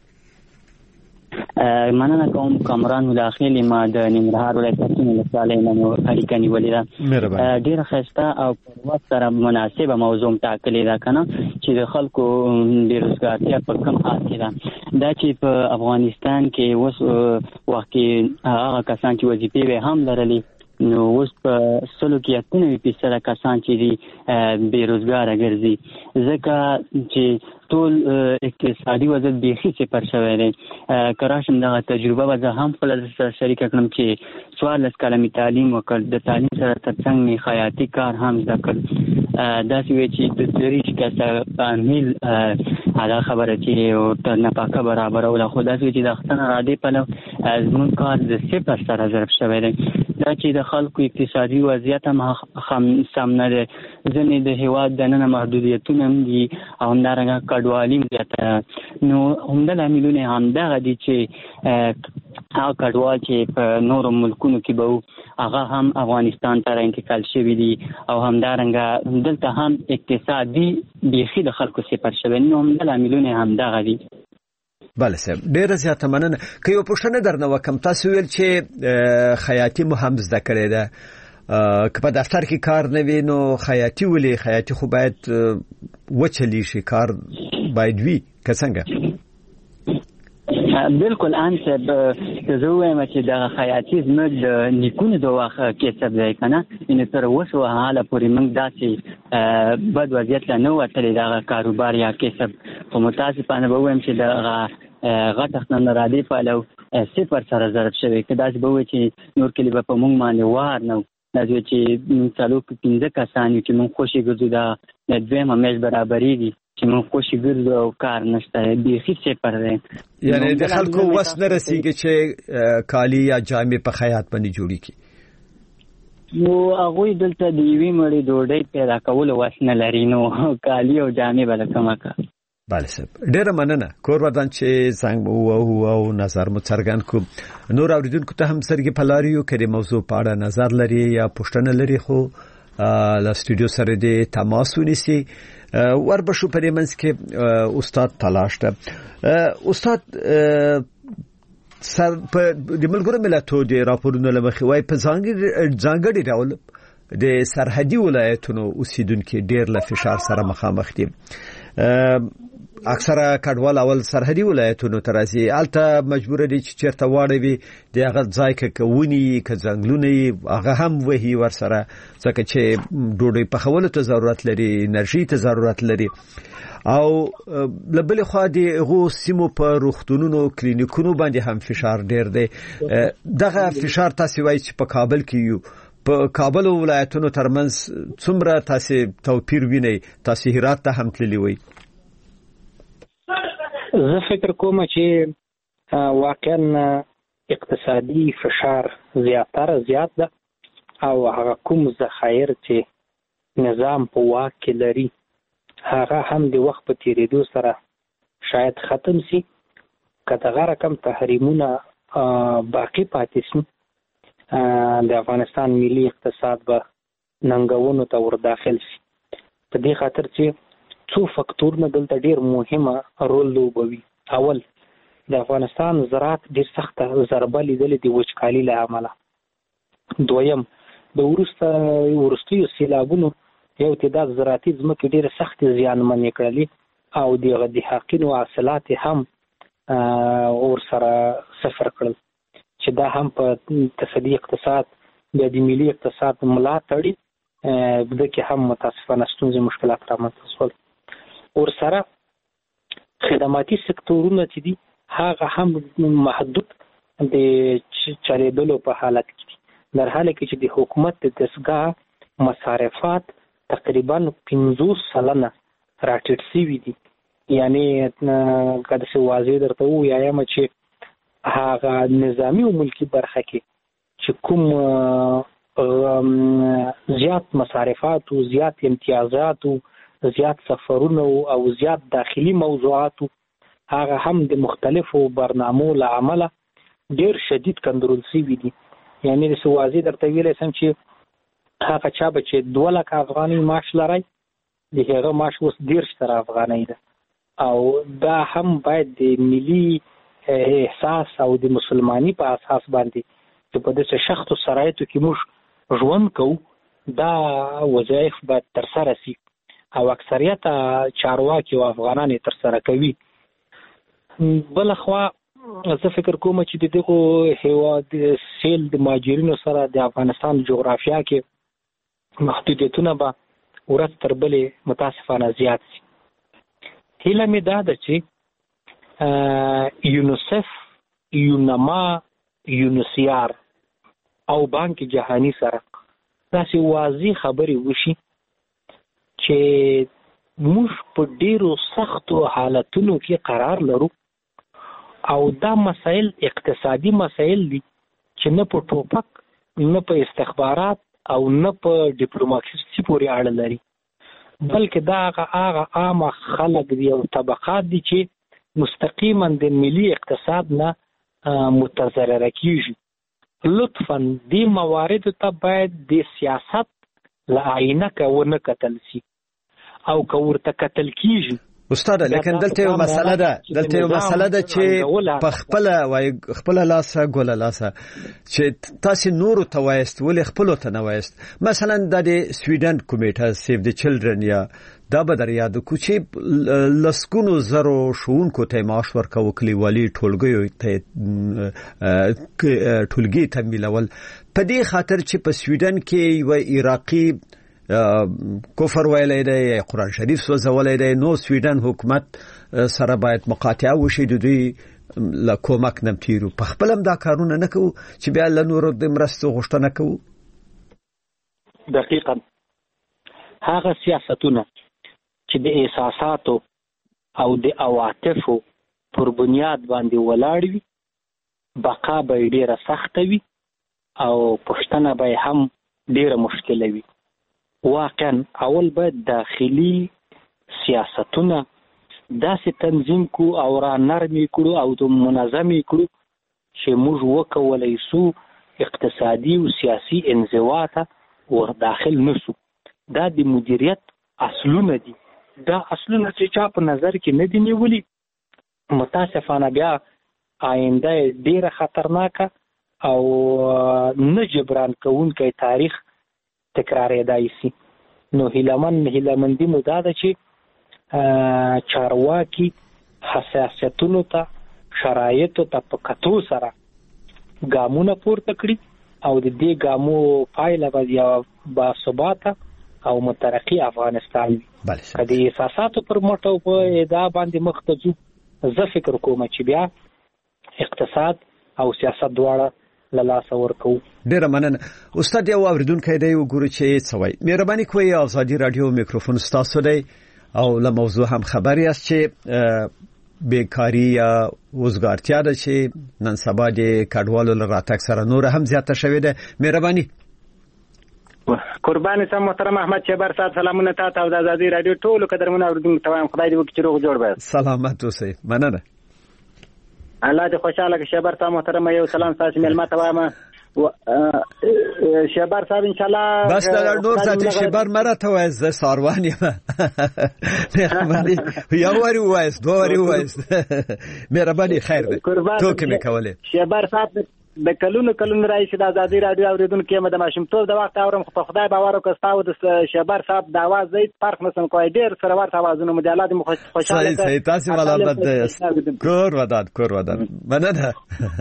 مننه کوم کامران ملاخیل ما د ننګرهار ولایت پښتون ولسوالۍ نو اړیکه نیولې ده ډیره ښایسته او په وخت سره مناسبه موضوع ټاکلې ده کنه چې د خلکو بیروزګارتیا په کم حالت ده دا چې په افغانستان کې اوس وخت کې هغه کسان چې وظیفې هم لرلې نو اوس په سلو کې اتنوي فیصده کسان چې دي بیروزګاره ګرځي ځکه چې ټول اقتصادي وضعیت بیخي صفر شوی دی که راشم دغه تجربه به زه هم خپله سره شریکه کړم چې څوارلس کاله مې تعلیم وکړ د تعلیم سره ترڅنګ مې خیاطي کار هم زده کړ داسې وی چې د دریش کسه په میل هغه خبره چې تر نفقه برابروله خو داسې وی چې د اختن را دې پلو زموږ کار د صفر سره ضرب شوی دی دا چې د خلکو اقتصادي وضعیت هم سم نه دی ځینې د هېواد دننه محدودیتونه هم دي او همدارنګه کډوالي زیاته نو همدا لاملونه همدغه دي چې هغه کډوال چې په نورو ملکونو کې به هغه هم افغانستان ته انتقال شوي دي او همدارنګه دلته هم اقتصادي بیخي د خلکو صفر شوی نو همدا لاملونه همدغه دي بله صاحب ډیره زیاته مننه که یو پوښتنه درنه وکم تاسو ویل چې خیاطي مو هم زده کړې ده که په دفتر کې کار نه وي نو خیاطي ولې خیاطي خو باید وچلی شي کار باید وي که څنګه بالکل انت زه وایم چې د خیاطي زموږ د نیکونو د وخت کسب دی کنه ان تر اوسه حاله پورې موږ داسې بد وضعیت نه وتلی دا کاروبار یا کسب خو متاسفانه به وایم چې د غټ اختن را دی په لو صفر سره ضرب شوی که داسې به وي چې نور کلی به په موږ باندې وار نه داسې چې څلور پنځه کسان چې موږ خوشي ګرځو دا دویمه میاشت برابرېږي چې موږ خوشي ګرځو او کار نشته بیخي صفر دی. یعنی د خلکو وس نه رسیږي چې کالی یا جامې په خیاط باندې جوړی کی. نو هغه دلته د یوې مړې ډوډۍ پیدا کول وس نه لري نو کالی او جامې بل کومه کا. بله صاحب ډیره مننه کور ودان چې څنګه وو او نظر مو څرګند کو. نور اوریدونکو ته هم سرګي پلاریو کړي موضوع په اړه نظر لري یا پوښتنه لري خو لا سټوډیو سره د تماس ونیسي وربشو پرې منځ کې استاد تلاش ده. استاد سر په د ملګرو ملتونو د راپورونو لمخې وای په ځانګړي ډول د سرحدي ولایتونو اوسیدونکو ډیر له فشار سره مخامخ دي. اکثره کډوال اول سرحدي ولایتونو ته راځي الته مجبور دي چې چیرته واړوي د هغه ځای کې کونی ک ځنګلونه هغه هم وਹੀ ور سره ځکه چې ډوډۍ په خولو ته ضرورت لري انرژي ته ضرورت لري او لبل خو د غو سیمو په روختونونو کلینیکونو باندې هم فشار ډیر دی. دغه فشار تاسو وایي چې په کابل کې یو په کابل ولایتونو ترمنځ څومره تاسو توپیر وینئ؟ تاسو هرات ته هم تللی وي. زه فکر کوم چې واقعا اقتصادي فشار زیاتره زیات ده او هغه کوم ذخایر چې نظام په واک کې لري هغه هم د وخت په تیریدو سره شاید ختم شي. که دغه رقم تحریمونه باقی پاتې شي د افغانستان ملي اقتصاد به ننګونو ته ور داخل شي. په دې خاطر چې څو فکتورونه دلته ډیر مهمه رول لوبوي. اول د افغانستان زراعت ډیر سخته ضربه لیدلې د وچکالي له امله. دویم د ورسته ورستیو سیلابونو یو تعداد زراعتي ځمکې ډیر سخت زیانمنې کړلې او د د حاقینو حاصلات هم اور سره صفر کړل چې دا هم په تصدی اقتصاد د ملي اقتصاد ملا تړي بده کې هم متاسفانه ستونزې مشکلات رامنځته شول. اور سره خدماتي سکتورونه چې دي هغه هم محدود د چلیدلو په حالت کې دي در حاله کې چې د حکومت د دستګاه مصارفات تقریبا پنځوس سلنه راټیټ شوي دي. یعنی که داسې واضح درته ووایم چې هغه نظامي او ملکي برخه کې چې کوم زیات مصارفات او زیات امتیازات او زیات سفرونه او زیات داخلي موضوعات هغه هم د مختلفو برنامو له عمله ډیر شدید کنټرول شوي دي. یعنی د سوازي درته ویلی سم چې هغه چا به چې دوه لکه افغانۍ معاش لري د هغه معاش اوس دېرش زره افغانۍ ده او دا هم باید د ملي احساس او د مسلمانۍ په اساس باندې چې په داسې شخصو شرایطو کې موږ ژوند کوو دا وظایف باید ترسره شي او اکثریت چارواکي او افغانان تر سره کوي. بل خو زه فکر کوم چې د دغه هیواد سیل د مهاجرینو سره د افغانستان جغرافیا کې محدودیتونه به ورځ تر بلې متاسفانه زیات شي. هیله مې دا ده چې یونیسف، یونما، یونسیار او بانک جهانی سره داسې واضح خبرې وشي چې موږ په ډیرو سختو حالتونو کې قرار لرو او دا مسائل اقتصادي مسائل دي چې نه په ټوپک نه په استخبارات او نه په ډیپلوماسي پورې اړه لري بلکې دا هغه عام خلک دي او طبقات دي چې مستقیما د ملي اقتصاد نه متضرره کیږي. لطفا دې موارد ته باید د سیاست له عینه کې ونه کتل شي او که ورته کتل کیږي. استاد لیکن دلته یو مسله ده دلته یو مسله ده چې په خپل وای خپل لاسه ګول لاسه چې تاسو نور ته وایست ولې خپل ته نه وایست. مثلا د سویډن کمیټه سیو د چلډرن یا دا به در یاد کو چې لسکونو زرو شونکو ته معاش ورکو کلیوالي ټولګي ته ټولګي ته ملول په دې خاطر چې په سویډن کې یو عراقي کفر ویلای دی قرآن شریف سوځولای دی نو سویډن حکومت سره باید مقاطعه وشي د دوی له کومک نه تیرو په خپل هم دا کارونه نه کوو چې بیا له نورو د مرستو غوښتنه کوو. دقیقاً هغه سیاستونه چې د احساساتو او د عواطفو پر بنیاد باندې ولاړ وي، بقا به ډیره سخته وي او پښتنه به هم ډیره مشکله وي. واقعا اول باید داخلي سیاستونه داسې تنظیم کو او را نرمې کړو او د منظمې کړو چې موږ وکولی سو اقتصادي او سیاسي انزوا ته ور داخل نشو. دا د مدیریت اصلونه دي. دا اصلونه چې چا په نظر کې نه دي نیولي، متاسفانه بیا آینده ډیره خطرناکه او نه جبران کوونکی تاریخ تکرارېدای شي. نو هیلمن هیلمندي مو دا ده چې چارواکي حساسیتونو ته شرایطو ته په کتو سره ګامونه پورته کړي او د دې ګامو پایله به یو باثباته او مترقي افغانستان وي. که د احساساتو پر مټ او په ادعا باندې مخ ته ځو، زه فکر کوم چې بیا اقتصاد او سیاست دواړه له لاسه ورکوو. ډیره مننه استاد. یو اوریدونکی دی وګورو چې څه وایي. مهرباني کوئ ازادي رادیو میکروفون ستاسو دی او له موضوع هم خبر یاست چې بیکاری یا وزګارتیا ده چې نن سبا د کډوالو له راتګ سره نور هم زیاته شوې ده. مهرباني. قربان سم محترم احمد شهبر صاحب، سلامونه تاسو او د ازادي رادیو ټولو قدرمنو اوریدونکو ته وایم خدای دې وکړي چې روغ جوړ وي. سلامت اوسئ. مننه. الله دې خوشاله کړي. شهبر صاحب محترم، یو سلام تاسو ملما ته وایم. شهبر صاحب ان شاء الله بس دا نور ساتي شهبر مره ته وای ز ساروان یم. مهرباني یو وری وایس دوه وری وایس. مهرباني خیر ده تو کې مې کوله. شهبر صاحب د کلونو کلونو راځي د ازادي رادیو اوریدونکو کې مده ماشومتوب د وخت اورم، خو په خدای باور وکړاو د شهبر صاحب د आवाज زید فرق نسم کوی. ډیر سره ورته आवाजونه مجالات مخ خوشاله ده. صحیح تاسو ملامت ده. کور وداد کور وداد. مننه.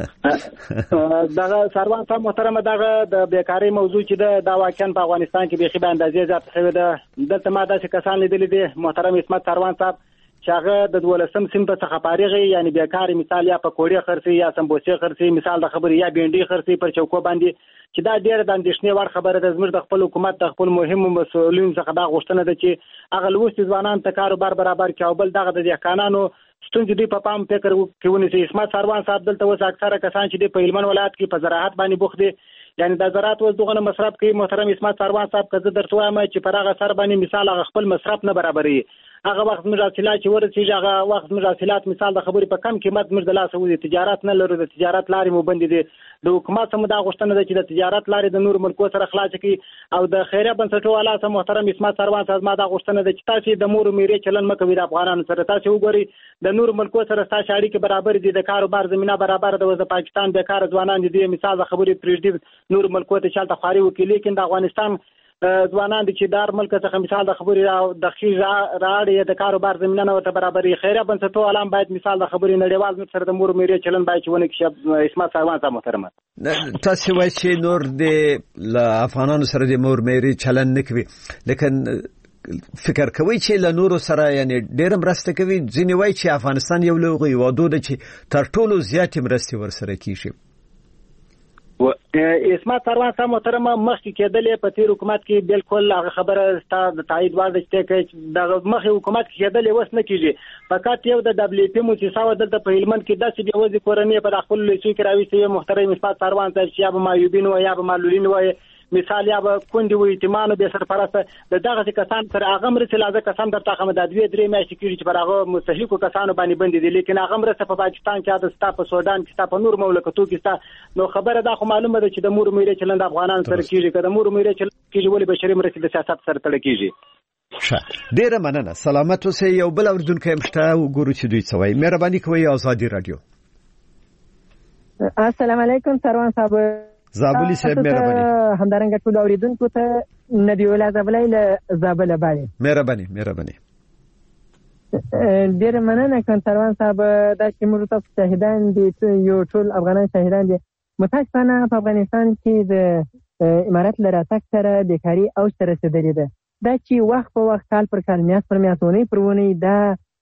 دا سروان صاحب محترم، دغه د بیکاری موضوع چې د واقعا په افغانستان کې به خې اندازې زیات شوی ده. دلته ما داسې کسان لیدلې دي محترم اسمت سروان صاحب چې هغه د دولسم سیم په څخه فارغ، یعنی بیکاری مثال یا پکوړې خرڅي یا سمبوسې خرڅي، مثال د خبرې یا بینډي خرڅي پر چوکو باندې، چې دا ډېر د اندېښنې وړ خبره ده. زموږ د خپل حکومت د خپل مهمو مسؤلینو څخه دا غوښتنه ده چې هغه لوستي ځوانان ته کاروبار برابر کړي او بل دغه د دهقانانو ستونزې دوی په پام فکر کې ونیسي. اسمت سروان صاحب دلته اوس اکثره کسان چې په هلمند ولایت کې په زراعت باندې بوخت دي، یعنی د زراعت اوس دغه مصرف کوي. محترم اسمت سروان صاحب که زه درته وایم چې پر هغه سر باندې مثال هغه خپل مصرف نه برابري، هغه وخت موږ حاصلات چې ورسېږي، هغه وخت موږ حاصلات مثال د خبرې په کم قیمت موږ د لاسه وځي. تجارت نه لرو، د تجارت لارې مو بندې دي. د حکومت سم دا غوښتنه ده چې د تجارت لارې د نور ملکو سره خلاص کړي او د خیریه بنسټونو والا سم محترم اسمت سروان صاحب ما دا غوښتنه ده چې تاسو د مور میرې چلن مکوئ د افغانانو سره. تاسو وګورئ د نور ملکو سره تاسو اړیکې برابر دي، د کاروبار زمينه برابر ده. د پاکستان بیکار ځوانان دي، مثال د خبرې پرېږدي نور ملکو ته چالت خاري وکړي، لیکن د افغانستان ځوانان دي چې دار ملک څخه مثال د خبرې د خیر راړي د کاروبار زمينه نه ته برابرې. خیریه بنسټونو عالم باید مثال د خبرې نړیوال سره د مور میرې چلن باید چې ونه کې اسمت سروان صاحب محترم. تاسو وایئ چې نور د افغانانو سره د مور میرې چلن نه کوي، لیکن فکر کوي چې له نورو سره یعنی ډېر مرسته کوي. ځینې وایي چې افغانستان یو لوی هیواد دی چې تر ټولو زیاتې مرستې ورسره کیږي. و اسمت سروان صاحب محترم مخکې کېدلې په تیر حکومت کې بالکل هغه خبره ستاسو د تایید وړ ده چې د مخکې حکومت کې کېدلې وس نه کیږي. فقط یو د دبليو پی مؤسسه دلته په هلمند کې داسې بیا وځي کورنۍ په خپل لیسو کې راويستي. محترم اسمت سروان صاحب چې یا به مایوبین و یا به معلولین و مثال یا به کندي و ایتمانو به سرپرسته د دغه کسان تر هغه مرسته لازم کسان درته خمه د دوی درې میاشتې کېږي چې پر هغه مستحقو کسانو باندې بند دي، لیکن هغه مرسته په پاکستان کې د ستا په سودان کې ستا په نور مملکتو کې ستا نو خبره دا خو معلومه ده چې د مور میرې چلند افغانان سره کېږي، که د مور میرې چلند کېږي ولې بشري مرستې د سیاست سره تړل کېږي. ښه ډیره مننه. سلامت اوسئ. یو بل اوریدونکی مشته وګورو چې دوی څه وایي. مهرباني کوئ ازادي رادیو. السلام علیکم سروان صاحب. زابلی صاحب مهرباني. همدارنګه ټول اوریدونکو ته نبی الله زابلی له زابل باندې مهرباني مهرباني. ډیر مننه کوم سروان صاحب. دا چې موږ تاسو شهیدان دي، یو ټول افغانان شهیدان دي. متاسفانه په افغانستان کې د امارات له راتګ سره بیکاري اوج ته رسېدلې ده. دا چې وخت په وخت کال پر کال میاشت پر میاشت ونې پر ونې دا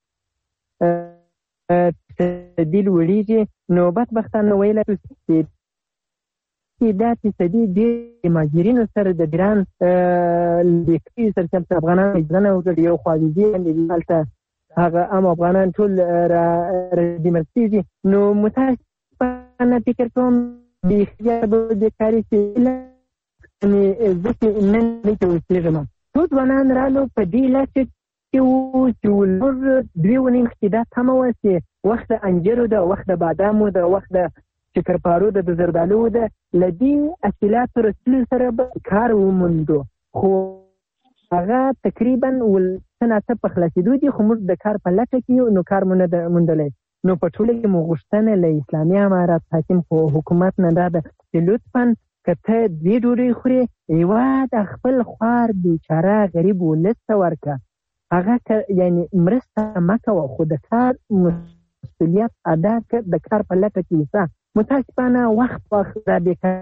تبدیل وړيږي. نو بدبختانه ویل چې دا تصدی د ماجرینو سره د ګران لیکي سره چې افغانان ځنه وګړي یو خالدي د حالت هغه عام افغانان ټول راځي مرسي نو متاسفانه فکر کوم د اختیار د کاری چې نه ځکه نن لیکو چې ټول ځوانان رالو په دې لاسه چې چې ولور دوی ونی مخکې دا تمه و چې وخت انجیرو د وخت بادامو د وخت شکرپارو د زردالو د لدی اصلات رسل سره کار ومندو خو هغه تقریبا ول سنه ته په خلاصېدو دي خو موږ د کار په لټه کې نو کار مونږ د مندلې نو په ټوله کې موږ غوښتنه له اسلامي امارات حاکم خو حکومت نه ده چې لطفا کته دې ډوډۍ خوري یوه د خپل خوار بیچاره غریب ولسته ورکه هغه یعنی مرسته مکوه خو د کار مسؤلیت ادا کړه د کار په لټه کې ځه متاسفانه وخت وخت را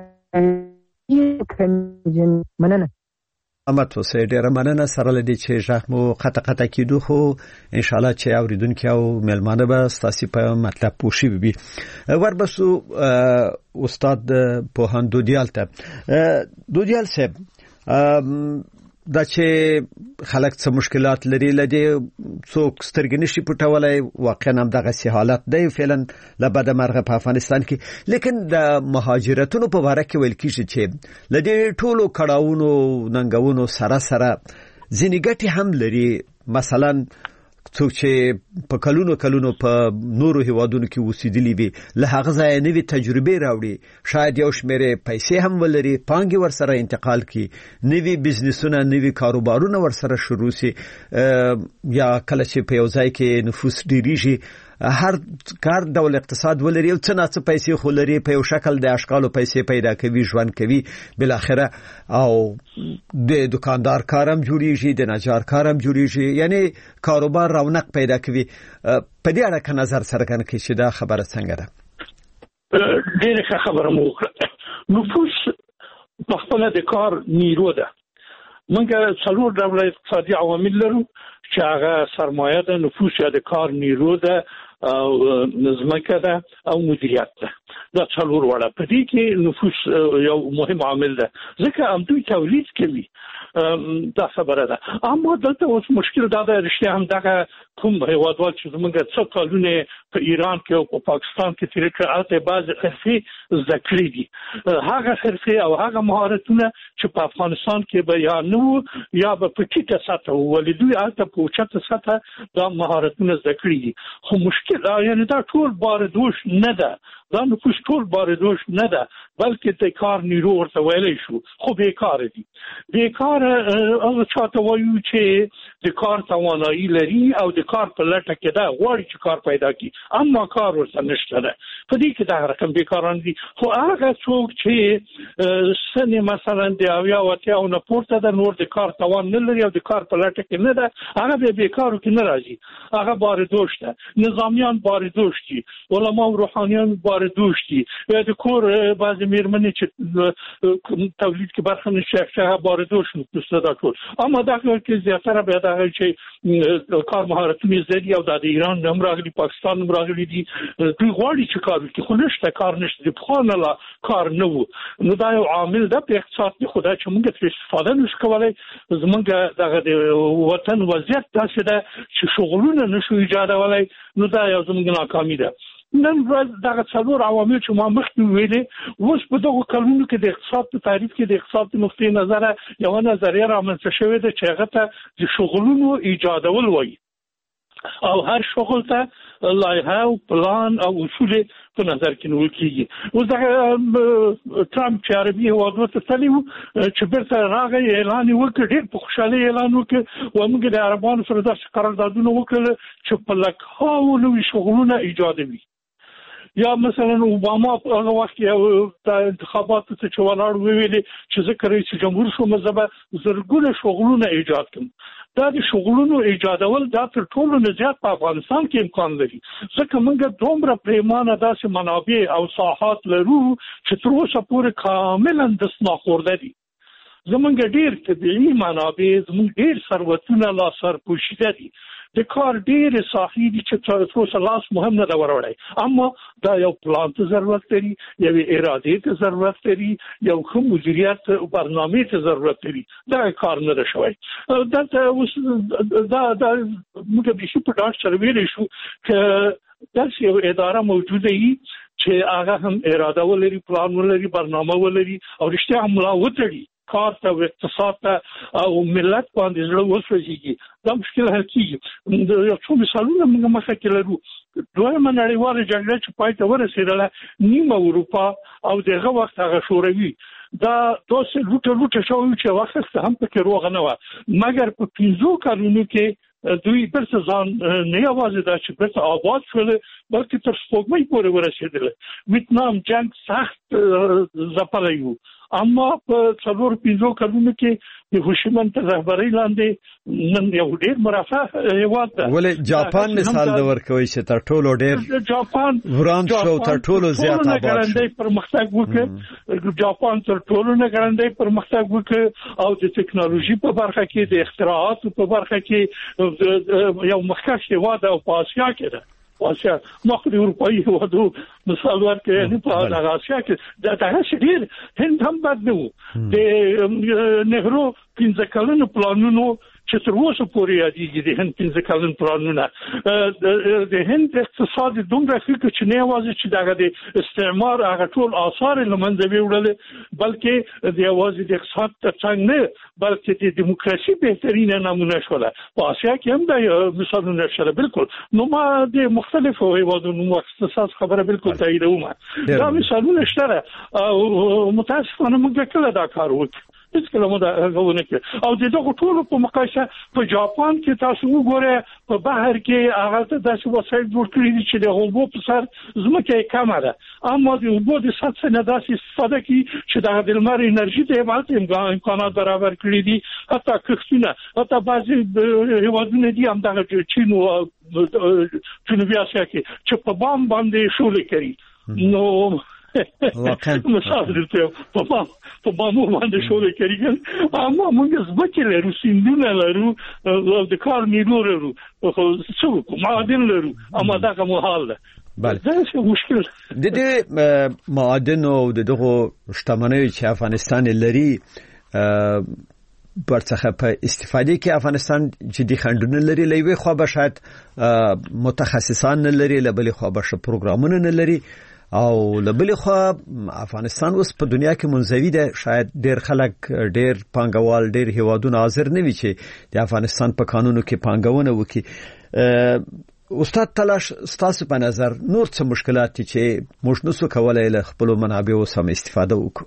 بیکاري مننه احمد حسین ډیر مننه سره لدی چې ژغ مو قطع قطع کیدو خو ان شاء الله چې اوریدونکو او ملمانه به ستاسو په مطلب پوښي بي وربسو استاد پوهان دودیال ته دودیال صاحب دا چې خلک څه مشکلات لري لدی څوک سترګې نشي پټولای واقعا هم دغه سي حالت دی فعلا لبد مرغه په افغانستان کې لیکن د مهاجرتونو په اړه کې ویل کیږي چې لدی ټولو کډاونو ننګونو سره سره ځینې ګټي هم لري مثلا څوک چې په کلونو کلونو په نورو هیوادونو کې اوسېدلي وي له هغه ځای نوې تجربې راوړي شاید یو شمېر پیسې هم ولري پانګې ورسره انتقال کړي نوې بزنسونه نوې کاروبارونه ورسره شروع شي یا کله چې په یو ځای کې نفوس ډېریږي هر کار ډول اقتصاد ولري او څه نه څه پیسې خو لري په یو شکل د اشکالو پیسې پیدا کوي ژوند کوي بل اخره او د دکاندار کارم جوړیږي د نجار کارم جوړیږي یعنی کاروبار رونق پیدا کوي په دې اړه نظر څرګند کړئ چې دا خبره څنګه ده ډیره خبره مو نفوس په خپل د کار نیرو ده موږ څلور ډول اقتصادي عوامل لرو چې هغه سرمایه ده نفوس یا د کار نیرو ده او نظمکه ده او مدیریت ده دا څلور وړه په دې کې نفوس یو مهم عامل ده ځکه هم دوی تولید کوي دا خبره ده اما دلته اوس مشکل دا ده رښتیا هم دغه کوم هیوادوال چې موږ څو کلونه په ایران کې او په پاکستان کې تیر کړ البته بعض حرفې زده کړې دي هغه حرفې او هغه مهارتونه چې په افغانستان کې به یا نو یا به په کیټه ساته ولیدوی البته په چته ساته دا مهارتونه زده کړې دي خو مشکل یعنی دا ټول باردوش نه ده دا نفوس ټول باردوش نه ده بلکې د کار نیرو ورته ویلې شو خو بیکار دي بیکار هغه چاته وایو چې د کار توانایي لري او د کار په لټه کې ده غواړي چې کار پیدا کړي اما کار ورته نشته ده په دې کې دا رقم بیکاران دي خو هغه څوک چې سنې مثلا د اویا وته او نه پورته د نور د کار توان نه لري او د کار په لټه کې نه ده هغه به بیکارو کې نه راځي هغه باردوش ده نظامیان باردوش دي علما او روحانیان باردوش دي د کور بعضی میرمنې چې تولید کې برخه نشي هغه باردوش نو دا ټول اما دا کې زیاتره به دا چې کار مهارتونه زیاتې او د ایران هم راغلي پاکستان هم راغلي دي دوی غواړي چې کار وکړي خو نشته کار نشته د خانه لا کار نه وو نو دا یو عامل ده په اقتصاد کې خدای چې موږ ترې استفاده نشو کولای زمونږ دغه وطن وضعیت داسې ده چې شغلونه نشو ایجادولای نو دا یو زموږ ناکامي ده نن ورځ دغه څلور عوامل چې ما مخکې ویلې اوس په دغه کلونو کې د اقتصاد په تعریف کې د اقتصاد د نقطې نظره یو نظریه رامنځته شوې ده چې هغه ته د شغلونو ایجادول وایي او هر شغل ته لایحه او پلان او اصول په نظر کې نیول کېږي اوس دغه ټرمپ چې عربي هیوادونو ته تللی و چې بیرته راغی اعلان یې وکړ ډېر په خوشحالۍ اعلان وکړ و موږ د عربانو سره داسې قراردادونه وکړل چې په لکهاوو نوي شغلونه ایجادوي یا مثلا اوباما په هغه وخت کې د انتخاباتو ته چې ولاړ ویلي چې ځکه رئیس جمهور شو مزبه زرګونه شغلونه ایجاد کړم دا د شغلونو ایجادول دا تر ټولو نه زیات په افغانستان کې امکان لري ځکه موږ دومره پریمانه داسې منابع او ساحات لرو چې تر اوسه پورې کاملا دستناخورده دي زمونږ ډېر طبیعي منابع زمونږ ډېر ثروتونه لا سر پوشیده دي د کار ډېر ساحې دي چې تر اوسه لاس مهم نه دا وروړی، اما دا یو پلان ته ضرورت لري، یو ارادې ته ضرورت لري، یو ښه مدیریت برنامې ته ضرورت لري. دا کار نه ده شوی. دلته اوس دا دا موږ به شي په ډاډ سره ویلی شو چې داسې یو اداره موجوده وي چې هغه هم اراده ولري، پلان ولري، برنامه ولري او رښتیا هم ملا وتړي کار ته او اقتصاد ته او ملت باندې زړه وسوځېږي. دا مشکل حل کېږي. یو څو مثالونه موږ مخه کې لرو. دویمه نړیواله جګړه چې پای ته ورسېدله، نیمه اروپا او دغه وخت هغه شوروي دا داسې لوټه لوټه شوي چې وخت هم پکې روغه نه وه، مګر په پنځو کلونو کې دوی برته ځان نه یوازې دا چې برته آباد شول، بلکې تر سپوږمۍ پورې ورسېدل. ویتنام جنگ سخت ځپلی و، اما په څلور پنځو کلونو کې د هوشیمن تر رهبرۍ لاندې نن یو ډېر مرفه هېواد ده. ولې جاپان مثال د ورکوي چې تر ټولو ډېر جاپان وران شو، تر ټولو زیات آباد شو، پرمختګ وکړ. جاپان تر ټولو نه ګړندی پرمختګ وکړ او د ټکنالوژي په برخه کې، د اختراعاتو په برخه کې یو مخکښ هېواد او په اسیا کې ده. واسیا مخ د اروپایي هېوادو مثال ورکړي، یعنې په دغه اسیا کې د هغه ډېر هند هم بد نه و. د نهرو پنځه کلنو پلانونو چې تر اوسه پورې یادېږي، د هند پنځه کلن پلانونه د هند اقتصاد دومره ښه کړ چې نه یوازې چې دغه د استعمار هغه ټول آثار یې له منځه ویوړل، بلکې د یوازې د اقتصاد تر څنګ نه، بلکې د دیموکراسي بهترینه نمونه شوله. په اسیا کې هم دا مثالونه شته. بالکل نو ما د مختلفو هېوادونو اقتصاد خبره بالکل تاییدوم. دا مثالونه شته او متاسفانه موږ کله دا کار وکړو هیڅ کله مو دا غوونه کې. او د دغه ټولو په مقایسه په جاپان کې تاسو وګورئ، په بحر کې هغه ته داسې وسایل جوړ کړي دي چې د اوبو په سر ځمکه یې کمه ده، اما د اوبو د سطح نه داسې استفاده کوي چې دغه د لمر انرژي ته یې امکانات برابر کړي دي. حتی کښتونه، حتی بعضې هېوادونه دي همدغه چین او جنوبي اسیا کې چې په بام باندې شولې کوي. نو مثال درته په بام په بامو باندې شولې کوي، اما موږ ځمکې لرو، سیندونه لرو، د کار نیرو لرو، څه معادن لرو، اما دغه محال ده. بله، دا څه مشکل د دې معادن او دغه شتمنۍ چې افغانستان لري برڅخه په استفادې کې افغانستان جدي خنډونه لري. لوي خو به شاید متخصصان نه لري، لبلې خو به پروګرامونه نه لري، او لبلې خو افغانستان اوس په دنیا کې منزوي ده. شاید ډېر خلک، ډېر پانګوال، ډېر هیوادونه حاضر نه وي چې د افغانستان په قانونو کې پانګونه وکړي. استاد تلاش، ستاسو په نظر نور څه مشکلات دي چې موږ نسو کولای له خپل منابعو سم استفاده وکړو؟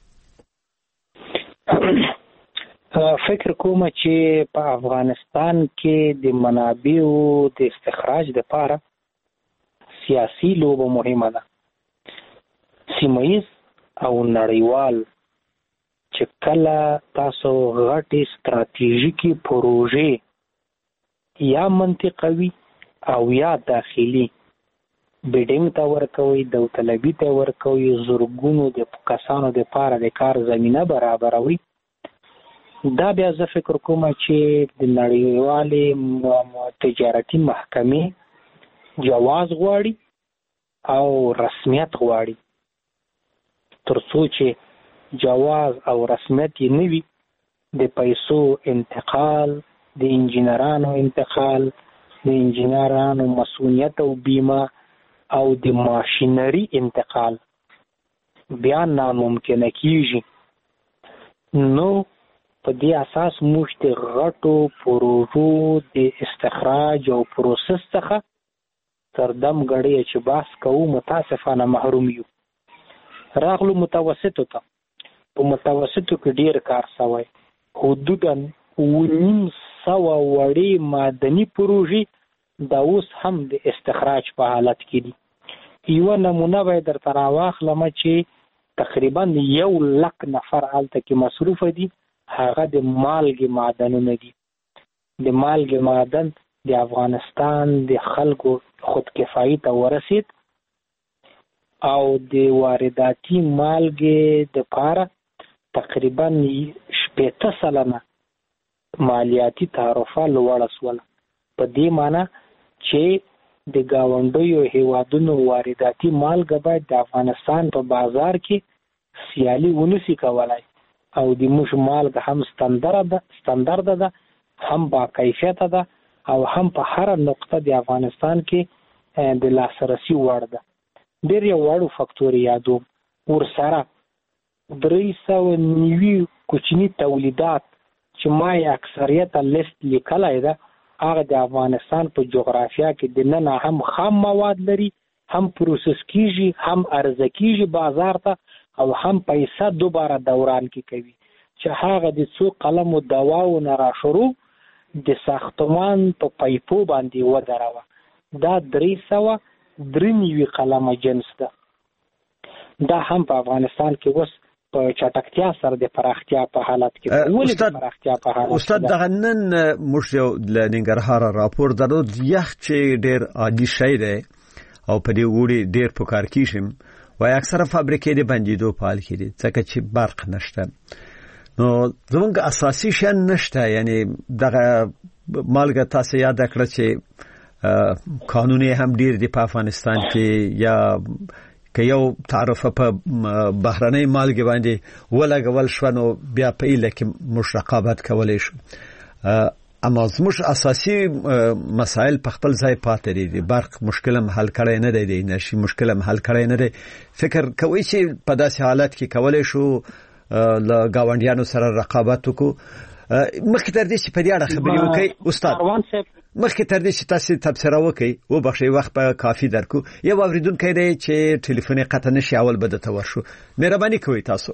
فکر کوم چې په افغانستان کې د منابعو د استخراج لپاره سیاسي لوبه مهمه ده. سیمه‌ییز او نړیوال چې کله تاسو غټې ستراتیژیکي پروژې یا منطقوي او یا داخلي بیډینګ ته ورکوي، داوطلبي ته ورکوي، زرګونو د کسانو دپاره د کار زمینه برابروي، دا بیا زه فکر کوم چې د نړیوالې تجارتي محکمې جواز غواړي او رسمیت غواړي. تر څو چې جواز او رسمیت یې نه وي، د پیسو انتقال، د انجینرانو انتقال، د انجینرانو مسؤلیت او بیمه او د ماشینري انتقال بیا ناممکنه کیږي. نو په دې اساس موږ د غټو پروژو د استخراج او پروسس څخه تر دم غړي چې باس کوو متاسفانه محروم یو. راغلو متوسطو ته، په متوسطو کې ډیر کار شوی، حدوداً اوه نیم سوه وړې معدني پروژې دا اوس هم د استخراج په حالت کې دي. یوه نمونه به درته راواخلم چې تقریبا یو لک نفر هلته کې مصروفه دي، هغه د مالګې معدنونه دي. د مالګې معدن د افغانستان د خلکو خودکفایي ته ورسید او د وارداتي مالګې دپاره تقریبا شپېته سلنه مالیاتي تعرفه لوړه شوله. په دې معنی چې د ګاونډیو هیوادونو وارداتي مالګه باید د افغانستان په بازار کې سیالي ونشي کولای او د موږ مالګه هم ستاندرد ده ستاندرد ده هم با کیفیت ده او هم په هر نقطه د افغانستان کې د لاسرسي وړ ده. ډېر یو وړو فکتور یادوم ورسره درې سوه نوي کوچني تولیدات چې ما یې اکثریت لیست لیکلی ده هغه د افغانستان په جغرافیا کې د نن هم خام مواد لري، هم پروسس کیږي، هم عرضه کیږي بازار ته او هم پیسې دوباره دوران کې کوي چې هغه د څو قلم او دواو نه را شروع د ساختمان په پایپو باندې ودروه. دا درې سوه درې نوي قلمه جنس ده. دا هم په افغانستان کې اوس په چټکتیا سره د پراختیا په حالت کې ولې د پراختیا په حالت استاد دغه نن موږ یو ل ننګرهار راپور درو یخ چې ډېر عادي شی دی او په دې وړي ډېر په کار کېشم وای اکثره فابریکې د بندیدو په حال کې دي ځکه چې برق نشته. نو زموږ اساسي شان نشته، یعنی دغه مالګه تاسو یاد کړئ چې قانوني هم ډېر دی په افغانستان کې یا که یو تعرفه په بهرنۍ مالګې باندې ولګول شو نو بیا په ایله کې موږ رقابت کولی شو. اما زموږ اساسي مسایل په خپل ځای پاتې دي. برق مشکل هم حل کړی نه دی، د انرژي مشکل هم حل کړی نه دی. فکر کوئ چې په داسې حالت کې کولی شو له ګاونډیانو سره رقابت وکړو؟ مخکې تر دې چې په دې اړه خبرې وکړئ استاد، مخکې تر دې چې تاسو تبصره وکړئ وبخښئ وخت په کافي درکو، یو اوریدونکی دی چې ټلیفون یې قطع نشي اول به درته ورشو. مهرباني کوئ تاسو.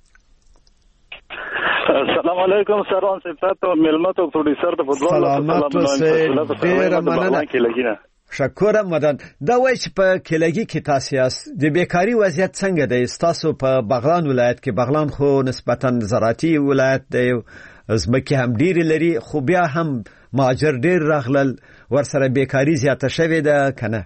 السلام علیکم سروان صفات او ملمت او پروډوسر د فوتبال سلامات اوسئ، ډېره مننه. شکر مدن. دا وایي چې په کلګي کې تاسو یاست، د بیکاری وضعیت څنګه دی؟ تاسو په بغلان ولایت کې، بغلان خو نسبتاً زراعتي ولایت دی، زمکه هم ډیر لري، خو بیا هم مهاجر ډیر راغلل، ورسره بیکاری زیاته شوې ده کنه؟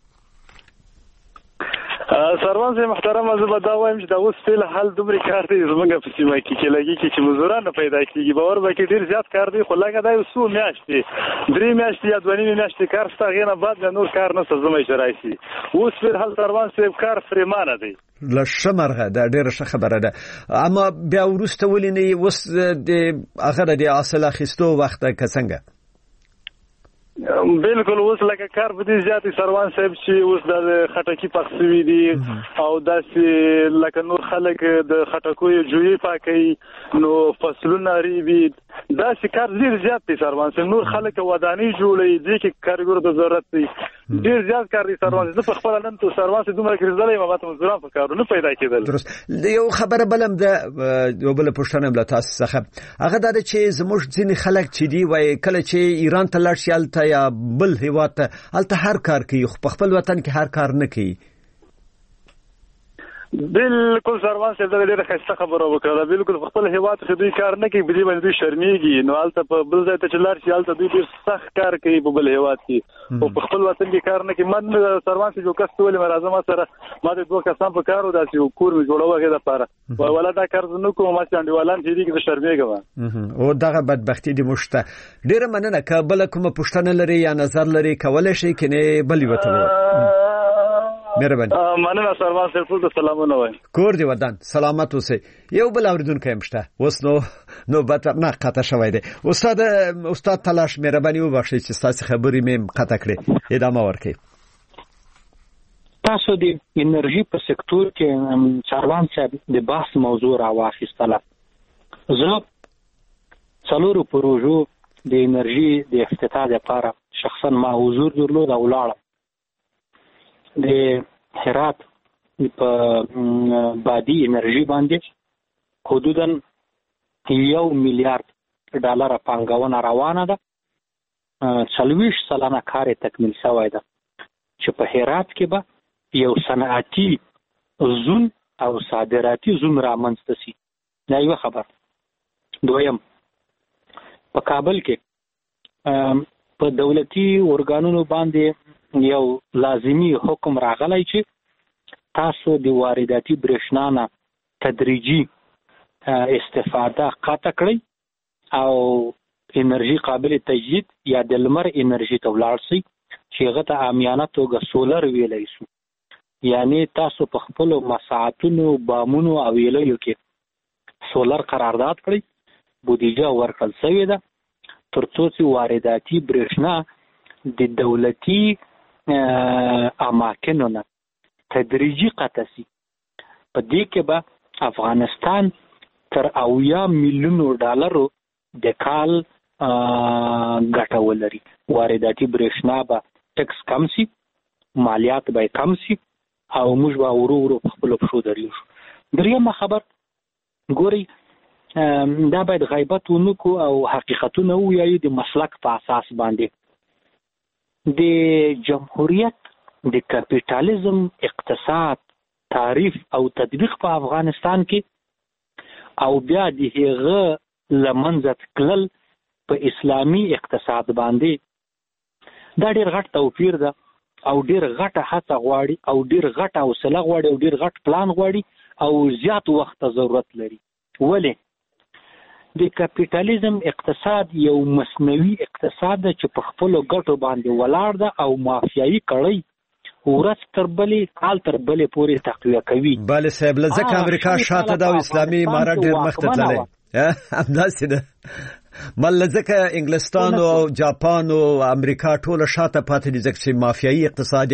سروان سي محترم، زه به دا وایم چې دا اوس فعل حل دومره کار دی زمونږ په سیمه کې کې لګي کې چې مزدوران نه پیدا کیږي. باور وکړئ ډیر زیات کار دی، خو لکه دا یو څو میاشتې درې میاشتې یا دوه نیمې میاشتې کار شته، هغې نه بعد بیا نور کار نشته زموږ شرای شي. اوس فعل حل سروان صاحب کار فریمانه دی. له شمرغه دا ډیره ښه خبره ده. اما بیا وروسته ولې نه اوس د هغه د حاصل اخیستو وخت که څنګه؟ بالکل اوس لکه کار په دې زیاتې سروان صاحب چې اوس د خټکي پخ سوي دي او داسې لکه نور خلک د خټکیو جوړې پاکوي نو فصلونه ریبي، داسې کار ډېر زیات دی سروان صاحب. نور خلک ودانۍ جوړوي، دې کې کارګرو د ضرورت دی، ډېر زیات کار دی سروان صاحب. زه په خپله نن تو سروان صاحب دومره کړېدلی یم، ماته مزدوران په کارونه پیدا کېدل. درست. یو خبره بله هم ده، یو بله پوښتنه هم له تاسو څخه، هغه دا ده چې زموږ ځینې خلک چې دي وایي کله چې ایران ته لاړ شي هلته یا بل هیواد ته، هلته هر کار کوي خو په خپل وطن کې هر کار نه کوي. بالکل سروان صاحب دا ډېره ښایسته خبره وکړه. بالکل په خپل هیواد کې دوی کار نه کوي، په دې باندې دوی شرمېږي، نو هلته په بل ځای ته چې لاړ شي هلته دوی ډېر سخت کار کوي په بل هیواد کې، خو په خپل وطن کې کار نه کوي. ما سروان صاحب یو کس ته ویلې راځه ما سره، ما ته دوه کسان په کار و، داسې یو کور مې جوړوه هغې دپاره، وایي والا دا کار زه نه کوم، ما چې انډیوالان چې دي کې زه شرمېږم. او دغه بدبختي دې موږ ته. ډېره مننه. که بله کومه پوښتنه لري یا نظر لري کولی شئ، که نه بل یوه ته مهرباني. مننه سروان صاحب، ټول ته سلامونه وایم. کور دې ودان، سلامت اوسئ. یو بل اورېدونکی هم شته، اوس نو نوبت نه قطع شوی دی. استاد استاد تلاش مهرباني وبخښئ چې ستاسې خبرې مې قطع کړې، ادامه ورکړئ. تاسو د انرژي په سکتور کې سروان صاحب د بحث موضوع راواخیستله. زه څلورو پروژو د انرژي د افتتاح لپاره شخصا ما حضور درلود او ولاړم. د هرات په بادي انرژي باندې حدوداً یو میلیارډ ډالر پانګونه روانه ده. څلوېښت سلنه کار تکمیل شوی ده چې په هرات کې به یو صنعتي زون او صادراتي زون رامنځته شي. دا یوه خبر. دویم، په کابل کې په دولتي ارګانونو باندې یو لازمی حکم راغلی چې تاسو د وارداتي برېښنا نه تدریجي استفاده قطع کړئ او انرژي قابل تجدید یا د لمر انرژي ته ولاړ شي چې هغه ته عامیانه توګه سولر ویلی شو. یعنی تاسو په خپلو مساعتونو بامونو او ویلیو کې سولر قرارداد کړئ، بودیجه ورکړل شوې ده تر څو چې وارداتي برېښنا د دولتي اماکنو نه تدریجي قطع شي. په دې کې به افغانستان تر اویا میلیونو ډالرو د کال ګټه ولري. وارداتي برېښنا به ټکس کم شي، مالیات به کم شي او موږ به ورو ورو په خپلو پښو درېږو. درېیمه خبر ګورئ، دا باید غیبت ونه کړو او حقیقتونه ووایو د مسلک په اساس باندې. د جمهوریت د کپیټالیزم اقتصاد تعریف او تطبیق په افغانستان کې او بیا د هغه لمنځه تلل په اسلامي اقتصاد باندې دا ډېر غټ توپیر ده او ډېر غټه هڅه غواړي او ډېر غټه حوصله غواړي او ډېر غټ پلان غواړي او زیات وخت ته ضرورت لري. ولې د کپیټالیزم اقتصاد یو مصنوعي اقتصاد ده چې په خپلو ګټو باندې ولاړ ده او مافیایي کړۍ ورځ تر بلې کال تر بلې پورې تقویه کوي. بله صاحب، لځکه امریکا شاته ده او اسلامي امارت ډېر مخته تللی همداسې ده. مله ځکه انګلستان او جاپان او امریکا ټوله شاته پاتې دي ځکه چې مافیایي اقتصاد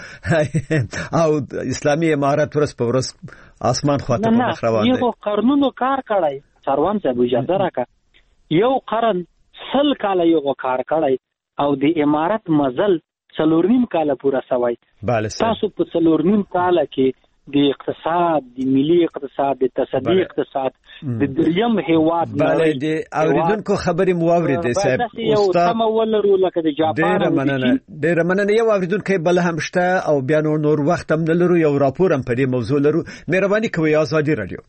ده او اسلامي امارت ورځ په ورځ اسمان خواته په مخ روان دی. یو قرنونو کار کړی سروان صاحب، اجازه راکړه، یو قرن سل کاله یو کار کړی او د امارت مزل څلور نیم کاله پوره سوی. تاسو په څلور نیم کاله کې د اقتصاد، د ملي اقتصاد، د تصدي اقتصاد، د دریم هیواد بله د اوریدونکو خبرې مو واورېدې صاحب استاد، سمه ولرو لکه د جاپان. ډېره مننه ډېره مننه. یو اوریدونکی بل هم شته او بیا نور نور وخت هم نه لرو، یو راپور هم په دې موضوع لرو. مهرباني کوئ ازادي رادیو.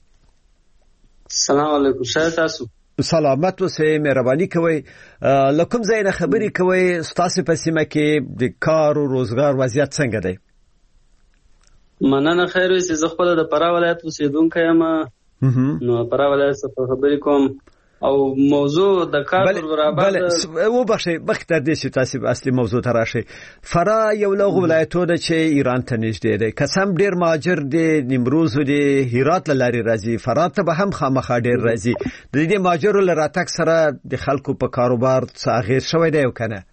السلام علیکم. ښه تاسو؟ سلامت اوسئ، مهرباني کوئ. له کوم ځای نه خبرې کوئ؟ ستاسو په سیمه کې د کار او روزګار وضعیت څنګه دی؟ مننه. خیر اوسئ. زه خپله د فراه ولایت اوسېدونکی یم، نو فراه ولایت څخه خبرې کوم او موضوع د کار برابر. بله وبخښئ، مخکې تر دې چې تاسو اصلي موضوع ته راشئ، فراه یو له هغو ولایتونو ده چې ایران ته نږدې دی. که څه هم ډېر مهاجر د نیمروز او د هرات له لارې راځي، فراه ته به هم خامخا ډېر راځي. د دې مهاجرو له راتګ سره د خلکو په کاروبار څه اغېز شوی دی او که نه؟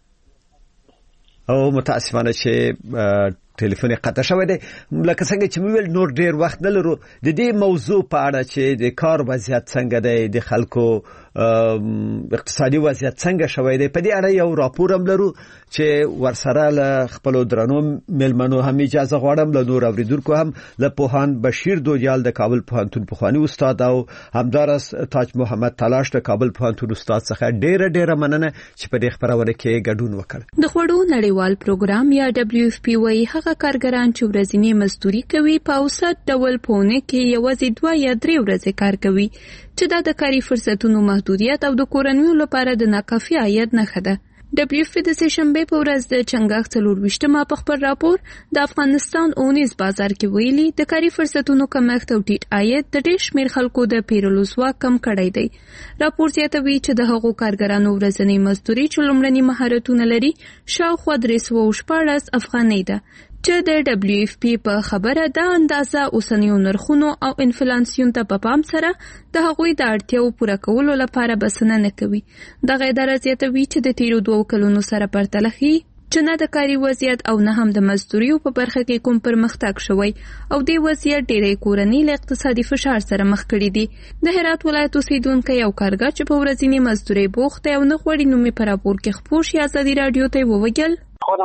او متاسفانه چې ټلیفون یې قطع شوی دی. لکه څنګه چې مې ویل نور ډېر وخت نه لرو. د دې موضوع په اړه چې د کار وضعیت څنګه دی، د خلکو اقتصادي وضعیت څنګه شوی دی، په دې اړه یو راپور هم لرو چې ورسره له خپلو درنو مېلمنو هم اجازه غواړم، له نور اوریدونکو هم، له پوهاند بشیر دوجال د کابل پوهنتون پخواني استاد او همداراز تاج محمد تلاش د کابل پوهنتون استاد څخه ډېره ډېره مننه چې په دې خبرونه کې ګډون وکړ. د خوړو نړیوال پروګرام یا دبلیو اف پی وايي هغه کارګران چې ورځنی مزدوري کوي په اوسط ډول په اونۍ کې یوازې دوه یا درې ورځې کار کوي، چې دا د کاري فرصتونو محدودیت او د کورنیو لپاره د ناکافي عاید نښه ده. دبلیو اف پی د سهشنبې په ورځ د چنګاښ څلورویشتمه په خپل راپور د افغانستان اونیز بازار کې ویلي د کاري فرصتونو کمښت او ټیټ عاید د ډېر شمېر خلکو د پیرلو ځواک کم کړی دی. راپور زیاتوي چې د هغو کارګرانو ورځنی مزدوري چې لومړني مهارتونه لري شاوخوا درې سوه شپاړس افغانۍ ده، چې د دبلیو اف پی په خبره دا اندازه اوسنیو نرخونو او انفلاسیون ته په پام سره د هغوی د اړتیاو پوره کولو لپاره بسنه نه کوي. دغه اداره زیاتوي چې د تیرو دوو کلونو سره پرتله ښیي چې نه د کاري وضعیت او نه هم د مزدوریو په برخه کې کوم پرمختګ شوی او دې وضعیت ډېری کورنۍ له اقتصادي فشار سره مخ کړي دي. د هرات ولایت اوسیدونکی یو کارګر چې په ورځني مزدورۍ بوخت دی او نه غواړي نوم یې په راپور کې خپور شي ازادي راډیو ته وویل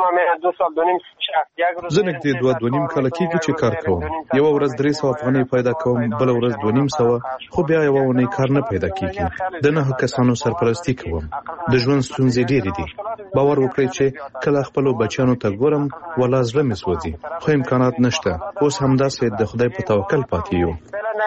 زه نږدې دوه دوه نیم کاله کېږي چې کار کوم. یوه ورځ درې سوه افغانۍ پیدا کوم، بله ورځ دوه نیم سوه، خو بیا یوه اونۍ کار نه پیدا کېږي. د نهه کسانو سرپرستي کوم. د ژوند ستونزې ډېرې دي. باور وکړئ چې کله خپلو بچیانو ته ګورم ولا زړه مې سوځي، خو امکانات نشته. اوس همداسې د خدای په توکل پاتې یو.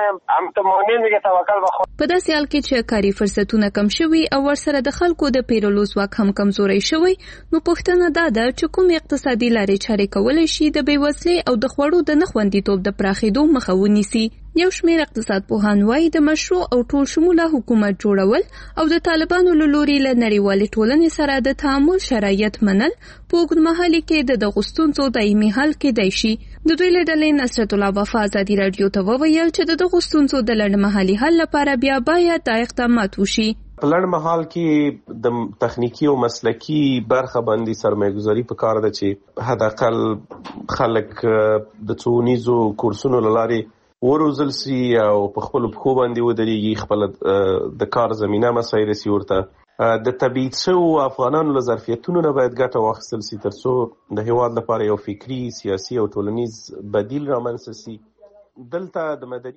په داسې حال کې چې کاري فرصتونه کم شوي او ورسره د خلکو د پیرلو ځواک هم کمزوری شوی، نو پوښتنه دا ده چې کوم اقتصادي لارې چارې کولی شي د بېوزلۍ او د خوړو د نه خوندیتوب د پراخېدو مخه ونیسي. یو شمېر اقتصاد پوهان وایي د مشروع او ټول شموله حکومت جوړول او د طالبانو له لوري له نړیوالې ټولنې سره د تعامل شرایط منل په اوږدمهالي کې د دغو ستونزو دایمي حل کېدای شي. د دوی له ډلې نصرت الله وفا ازادي راډیو ته وویل چې د دغو ستونزو د لنډمهالي حل لپاره بیا باید دا اقدامات وشي. په لنډ مهال کې د تخنیکی او مسلکی برخه باندې سرمایه‌ګذاري پکار ده چې حداقل خلک د څونیزو کورسونو لاري وروزل سي او په خپل پخو باندې ودرېږي، خپل د کار زمينه مسایل سي ورته د تبعید شو افغانانو له ظرفیتونو نه باید ګټه واخیستل سي ترڅو د هیواد لپاره یو فکری، سیاسي او ټولنیز بدیل رامنځته سي. دلته د مدني